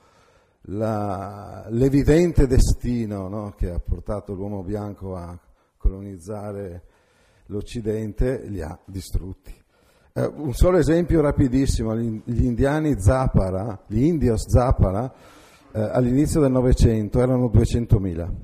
La, l'evidente destino, no, che ha portato l'uomo bianco a colonizzare l'Occidente li ha distrutti. Eh, un solo esempio rapidissimo, gli, gli indiani Zapara, gli indios Zapara, eh, all'inizio del Novecento erano duecentomila.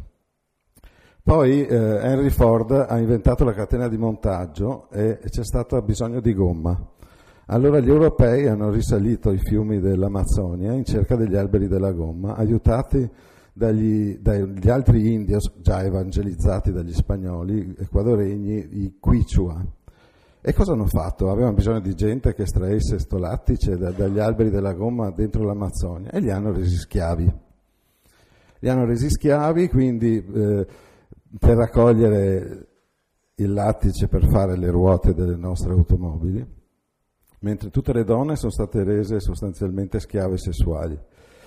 Poi eh, Henry Ford ha inventato la catena di montaggio e c'è stato bisogno di gomma. Allora gli europei hanno risalito i fiumi dell'Amazzonia in cerca degli alberi della gomma, aiutati dagli, dagli altri indios già evangelizzati dagli spagnoli ecuadoregni, i Quichua. E cosa hanno fatto? Avevano bisogno di gente che estraesse sto lattice da, dagli alberi della gomma dentro l'Amazzonia e li hanno resi schiavi. Li hanno resi schiavi, quindi... Eh, per raccogliere il lattice per fare le ruote delle nostre automobili, mentre tutte le donne sono state rese sostanzialmente schiave sessuali.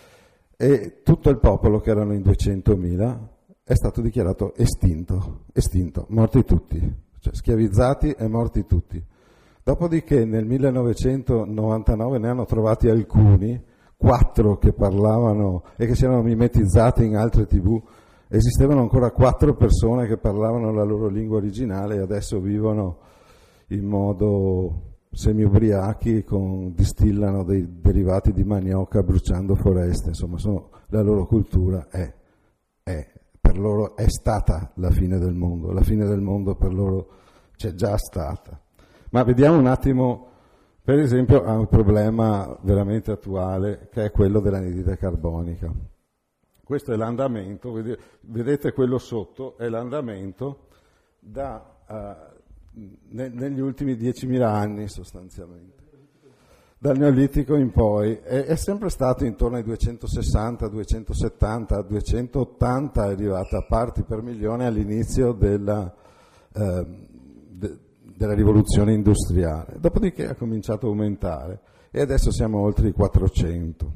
E tutto il popolo, che erano in duecentomila, è stato dichiarato estinto, estinto, morti tutti, cioè schiavizzati e morti tutti. Dopodiché nel millenovecentonovantanove ne hanno trovati alcuni, quattro che parlavano e che si erano mimetizzati in altre tivù. Esistevano ancora quattro persone che parlavano la loro lingua originale e adesso vivono in modo semi-ubriachi, con, distillano dei derivati di manioca bruciando foreste, insomma sono, la loro cultura è, è, per loro è stata la fine del mondo, la fine del mondo per loro c'è già stata. Ma vediamo un attimo, per esempio, a un problema veramente attuale che è quello dell'anidride carbonica. Questo è l'andamento, vedete quello sotto, è l'andamento da, uh, ne, negli ultimi diecimila anni sostanzialmente. Dal Neolitico in poi è, è sempre stato intorno ai duecentosessanta, duecentosettanta, duecentottanta, è arrivata a parti per milione all'inizio della, uh, de, della rivoluzione industriale. Dopodiché ha cominciato a aumentare e adesso siamo oltre i quattrocento.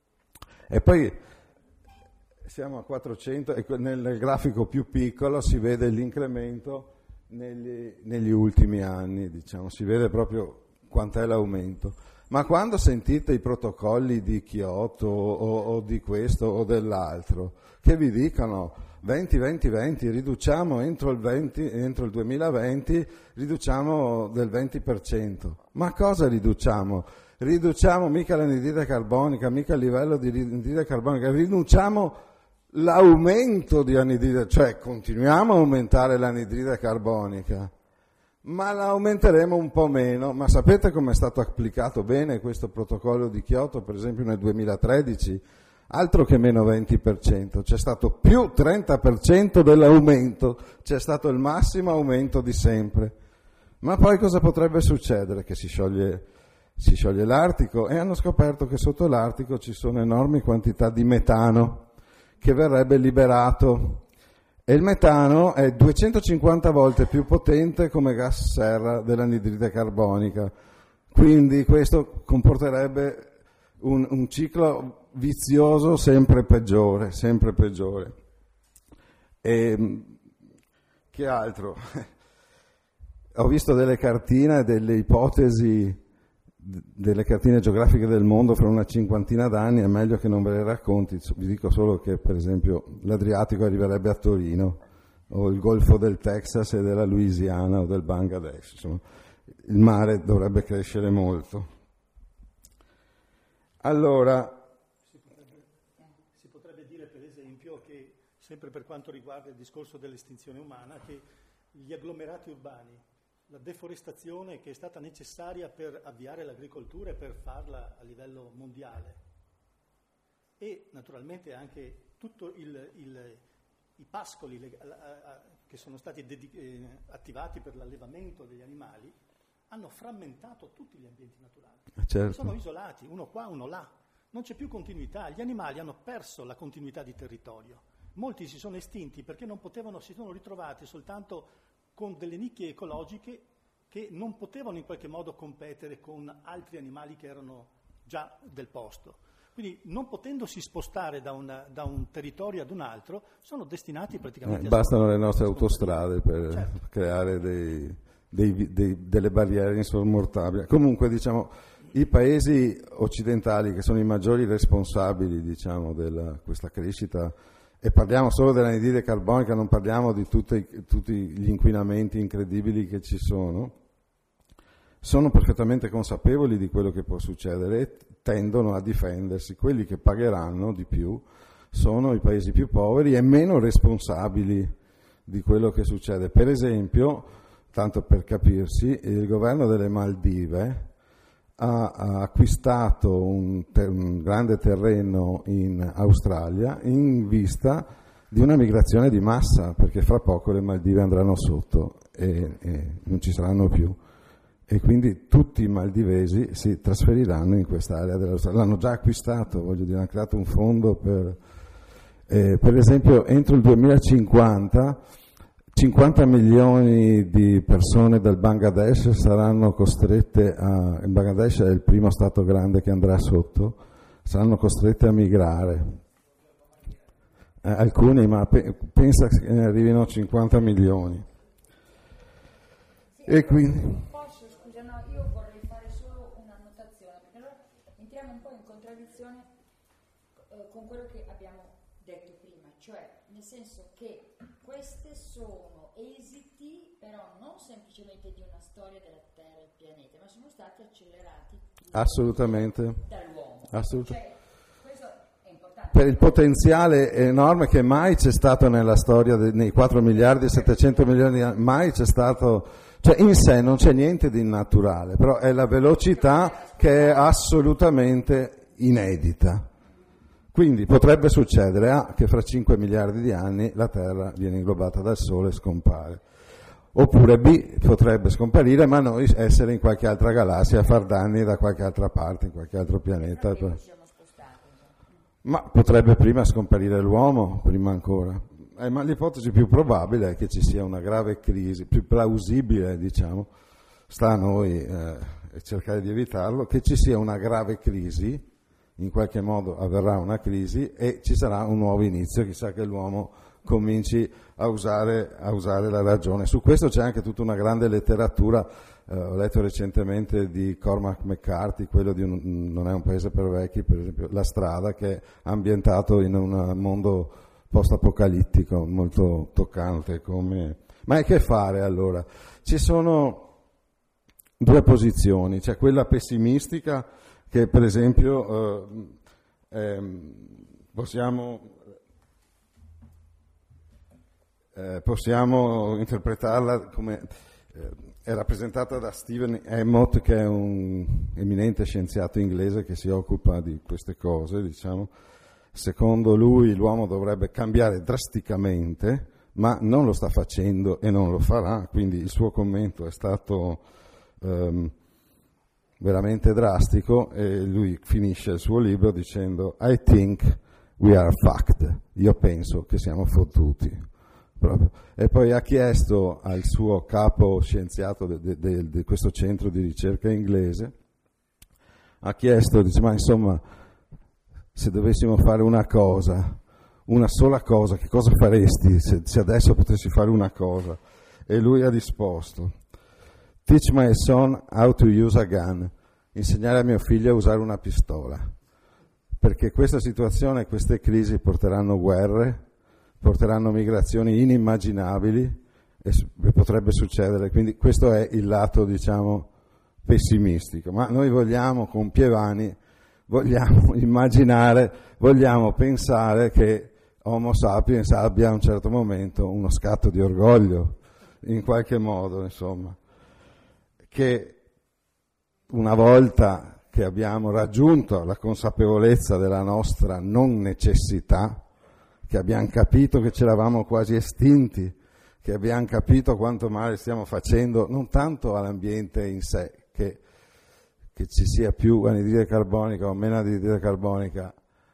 E poi... siamo a quattrocento e nel grafico più piccolo si vede l'incremento negli, negli ultimi anni, diciamo, si vede proprio quant'è l'aumento. Ma quando sentite i protocolli di Kyoto o, o di questo o dell'altro, che vi dicono venti venti venti, riduciamo entro il, venti, entro il duemilaventi, riduciamo del venti per cento. Ma cosa riduciamo? Riduciamo mica l'anidride carbonica, mica il livello di anidride carbonica, riduciamo l'aumento di anidride, cioè continuiamo a aumentare l'anidride carbonica, ma la aumenteremo un po' meno. Ma sapete come è stato applicato bene questo protocollo di Kyoto, per esempio nel duemilatredici? Altro che meno venti per cento, c'è stato più trenta per cento dell'aumento, c'è stato il massimo aumento di sempre. Ma poi cosa potrebbe succedere? Che si scioglie si scioglie l'Artico, e hanno scoperto che sotto l'Artico ci sono enormi quantità di metano che verrebbe liberato, e il metano è duecentocinquanta volte più potente come gas serra dell'anidride carbonica, quindi questo comporterebbe un, un ciclo vizioso sempre peggiore, sempre peggiore. E che altro? Ho visto delle cartine, delle ipotesi, delle cartine geografiche del mondo fra una cinquantina d'anni, è meglio che non ve le racconti, vi dico solo che per esempio l'Adriatico arriverebbe a Torino, o il Golfo del Texas e della Louisiana o del Bangladesh, insomma, il mare dovrebbe crescere molto. Allora, si potrebbe, si potrebbe dire per esempio che, sempre per quanto riguarda il discorso dell'estinzione umana, che gli agglomerati urbani, la deforestazione che è stata necessaria per avviare l'agricoltura e per farla a livello mondiale, e naturalmente anche tutto il, il, i pascoli le, a, a, che sono stati dedic- eh, attivati per l'allevamento degli animali, hanno frammentato tutti gli ambienti naturali. certo. Sono isolati, uno qua, uno là, non c'è più continuità, gli animali hanno perso la continuità di territorio, molti si sono estinti perché non potevano, si sono ritrovati soltanto con delle nicchie ecologiche che non potevano in qualche modo competere con altri animali che erano già del posto. Quindi non potendosi spostare da, una, da un territorio ad un altro, sono destinati praticamente eh, a... Bastano le nostre autostrade per certo. creare dei, dei, dei, delle barriere insormontabili. Comunque, diciamo, i paesi occidentali che sono i maggiori responsabili, diciamo, della questa crescita, e parliamo solo dell'anidride carbonica, non parliamo di tutti, tutti gli inquinamenti incredibili che ci sono, sono perfettamente consapevoli di quello che può succedere e tendono a difendersi. Quelli che pagheranno di più sono i paesi più poveri e meno responsabili di quello che succede. Per esempio, tanto per capirsi, il governo delle Maldive ha, ha acquistato un, ter- un grande terreno in Australia in vista di una migrazione di massa, perché fra poco le Maldive andranno sotto e, e non ci saranno più, e quindi tutti i maldivesi si trasferiranno in quest'area dell'Australia. L'hanno già acquistato, voglio dire, hanno creato un fondo per, eh, per esempio, entro il duemilacinquanta cinquanta milioni di persone del Bangladesh saranno costrette a, il Bangladesh è il primo stato grande che andrà sotto, saranno costrette a migrare. Eh, alcuni, ma pe- pensa che ne arrivino cinquanta milioni. Sì, e quindi... Posso, scusa, no, io vorrei fare solo una notazione, perché allora entriamo un po' in contraddizione eh, con quello che abbiamo detto prima, cioè nel senso che queste sono esiti però non semplicemente di una storia della Terra e del pianeta, ma sono stati accelerati Assolutamente. dall'uomo. Assolutamente. Cioè, questo è importante. Per il potenziale enorme che mai c'è stato nella storia, de, nei quattro miliardi e settecento milioni di anni, mai c'è stato, cioè in sé non c'è niente di innaturale, però è la velocità che è assolutamente inedita. Quindi potrebbe succedere A, che fra cinque miliardi di anni la Terra viene inglobata dal Sole e scompare. Oppure B, potrebbe scomparire, ma noi essere in qualche altra galassia a far danni da qualche altra parte, in qualche altro pianeta. Ma potrebbe prima scomparire l'uomo, prima ancora. Eh, ma l'ipotesi più probabile è che ci sia una grave crisi, più plausibile, diciamo, sta a noi eh, cercare di evitarlo, che ci sia una grave crisi. In qualche modo avverrà una crisi e ci sarà un nuovo inizio, chissà che l'uomo cominci a usare, a usare la ragione. Su questo c'è anche tutta una grande letteratura, eh, ho letto recentemente di Cormac McCarthy, quello di un, Non è un paese per vecchi, per esempio, La strada, che è ambientato in un mondo post-apocalittico, molto toccante come... Ma che fare allora? Ci sono due posizioni, c'è quella pessimistica, che per esempio eh, eh, possiamo, eh, possiamo interpretarla come eh, è rappresentata da Stephen Emmott, che è un eminente scienziato inglese che si occupa di queste cose, diciamo. Secondo lui l'uomo dovrebbe cambiare drasticamente, ma non lo sta facendo e non lo farà, quindi il suo commento è stato... Um, veramente drastico, e lui finisce il suo libro dicendo I think we are fucked, io penso che siamo fottuti. Proprio. E poi ha chiesto al suo capo scienziato di questo centro di ricerca inglese, ha chiesto, dice, ma insomma, se dovessimo fare una cosa, una sola cosa, che cosa faresti se, se adesso potessi fare una cosa? E lui ha risposto, teach my son how to use a gun, insegnare a mio figlio a usare una pistola, perché questa situazione, queste crisi porteranno guerre, porteranno migrazioni inimmaginabili e, e potrebbe succedere, quindi questo è il lato, diciamo, pessimistico, ma noi vogliamo con Pievani, vogliamo immaginare, vogliamo pensare che Homo sapiens abbia a un certo momento uno scatto di orgoglio, in qualche modo, insomma, che una volta che abbiamo raggiunto la consapevolezza della nostra non necessità, che abbiamo capito che ci eravamo quasi estinti, che abbiamo capito quanto male stiamo facendo, non tanto all'ambiente in sé, che, che ci sia più anidride carbonica o meno anidride carbonica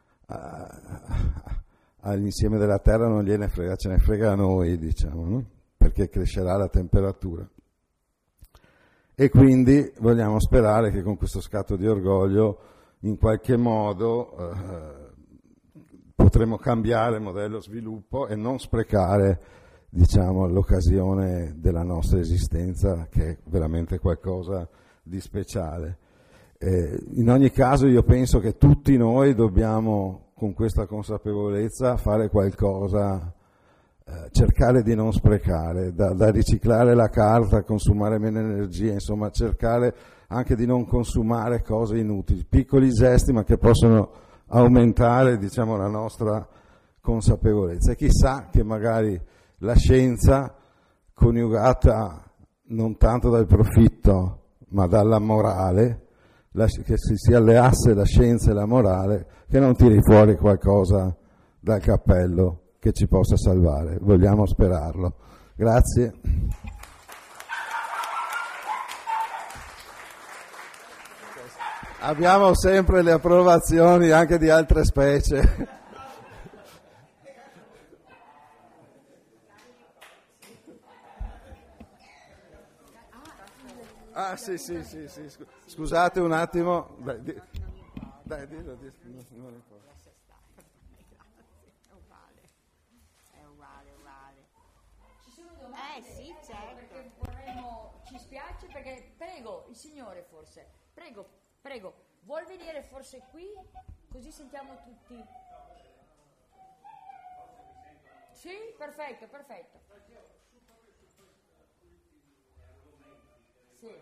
all'insieme della Terra non gliene frega, ce ne frega a noi, diciamo, no? Perché crescerà la temperatura. E quindi vogliamo sperare che con questo scatto di orgoglio in qualche modo eh, potremo cambiare il modello sviluppo e non sprecare, diciamo, l'occasione della nostra esistenza, che è veramente qualcosa di speciale. Eh, in ogni caso io penso che tutti noi dobbiamo, con questa consapevolezza, fare qualcosa, eh, cercare di non sprecare, da, da riciclare la carta, consumare meno energia, insomma cercare anche di non consumare cose inutili, piccoli gesti ma che possono aumentare, diciamo, la nostra consapevolezza. E chissà che magari la scienza, coniugata non tanto dal profitto ma dalla morale, la, che si, si alleasse la scienza e la morale, che non tiri fuori qualcosa dal cappello che ci possa salvare. Vogliamo sperarlo. Grazie. Abbiamo sempre le approvazioni anche di altre specie. Ah sì sì sì, sì. Scusate un attimo. Dai, di... Dai, dillo, dillo. Non importa. È uguale, è uguale, uguale. Ci sono domande? Eh sì, certo. Perché vorremmo, ci spiace perché, prego, il signore forse, prego, prego, vuol venire forse qui? Così sentiamo tutti. Sì, perfetto, perfetto. Sì.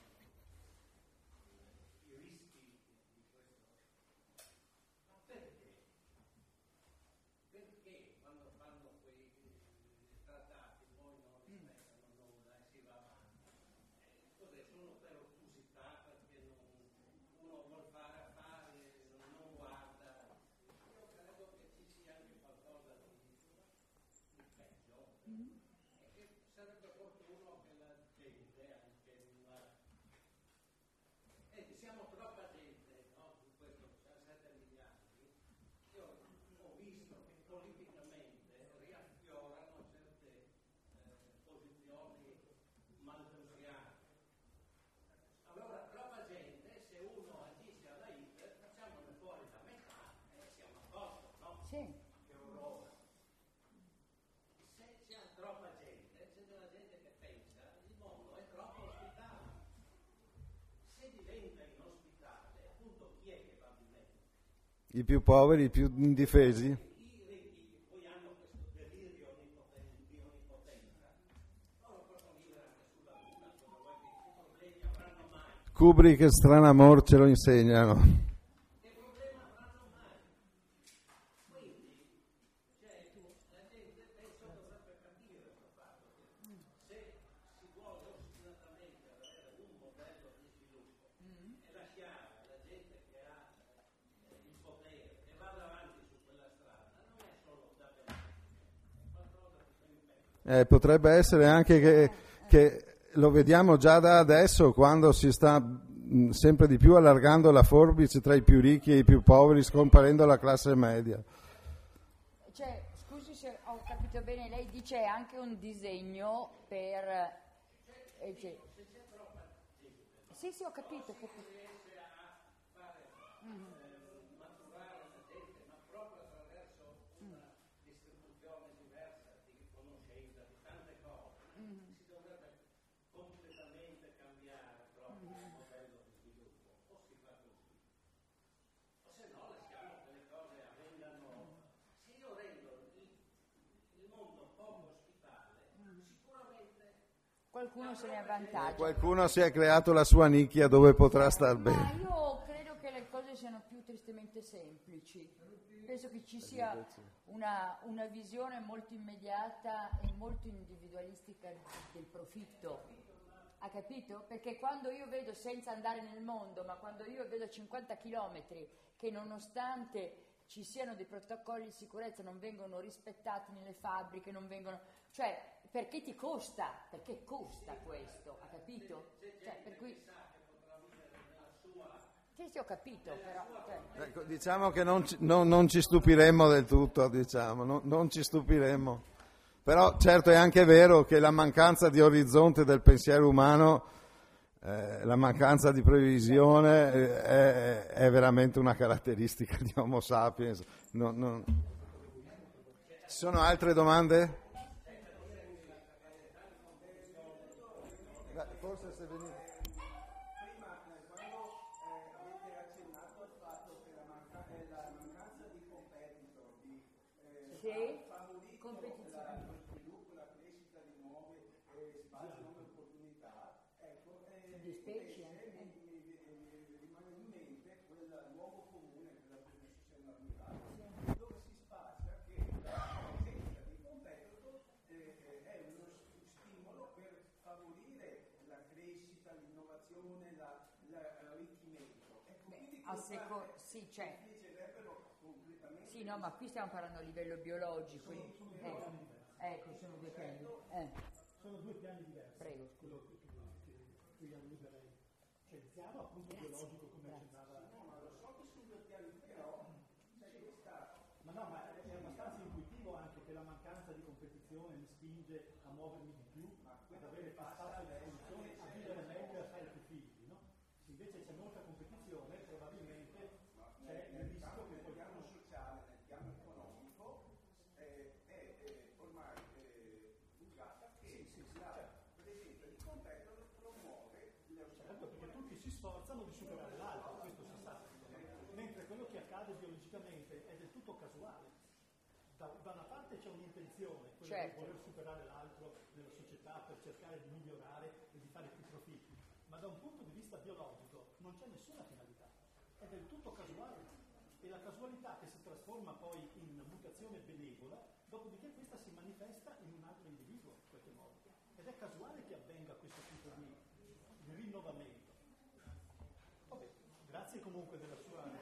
I più poveri, i più indifesi? Kubrick e Stranamore ce lo insegnano. Eh, potrebbe essere anche che, che lo vediamo già da adesso, quando si sta mh, sempre di più allargando la forbice tra i più ricchi e i più poveri, scomparendo la classe media. Cioè, scusi se ho capito bene, lei dice anche un disegno per... Eh, cioè, sì, sì, ho capito. Ho capito. Mm. Qualcuno se ne avvantaggia. Qualcuno si è creato la sua nicchia dove potrà star Ma bene. io credo che le cose siano più tristemente semplici. Penso che ci sia una, una visione molto immediata e molto individualistica del profitto. Ha capito? Perché quando io vedo, senza andare nel mondo, ma quando io vedo cinquanta chilometri che nonostante ci siano dei protocolli di sicurezza non vengono rispettati nelle fabbriche, non vengono... Cioè, perché ti costa? Perché costa questo, ha capito? Cioè, per cui... Sì, sì, ho capito, però... Cioè... Ecco, diciamo che non ci, non, non ci stupiremmo del tutto, diciamo, non, non ci stupiremmo. Però certo è anche vero che la mancanza di orizzonte del pensiero umano, eh, la mancanza di previsione eh, è, è veramente una caratteristica di Homo sapiens. Non, non... Ci sono altre domande? Forse se venite. Prima, quando avete accennato al fatto che la, manca- la mancanza di competitor, di eh, Sì, favorire competizione. lo sviluppo, la crescita di nuovi eh, spazi, nuove opportunità, ecco, eh, Di specie, invece mi, mi- mi- mi rimane in mente quel luogo comune, quella che si siamo arrivati, dove si spazia che la presenza di competitor eh, eh, è uno stimolo per favorire la crescita, l'innovazione, la, la- l'arricchimento. Ecco, quindi A seco- sì, c'è. differirebbero completamente. Sì, no, ma qui stiamo parlando a livello biologico. Ecco, ecco, sono due piani. Eh, Sono due piani diversi. prego, scusa. Quello che, che, che, che io alluderei. C'è il piano appunto biologico come accennava. No, ma lo so che sono due piani, però c'è questa. Ma no, ma è, è abbastanza intuitivo anche che la mancanza di competizione mi spinge a muovermi di più, ad avere più spazio di produzione, a vivere meglio e a fare più figli, no? Se invece c'è molta competizione, probabilmente c'è il rischio che Nel piano sociale, nel piano economico, eh, è eh, ormai eh, divulgata che la presenza di competitor promuove lo certo, perché tutti si sforzano di superare l'altro, questo si sa. Mentre quello che accade biologicamente è del tutto casuale. Da, da una parte c'è un'intenzione, quella Certo. di voler superare l'altro nella società per cercare di migliorare e di fare più profitti, ma da un punto di vista biologico non c'è nessuna finalità, è del tutto casuale. E la casualità che si trasforma poi in mutazione benevola, dopodiché questa si manifesta in un altro individuo in qualche modo. Ed è casuale che avvenga questo tipo di, di rinnovamento. Vabbè, grazie comunque della sua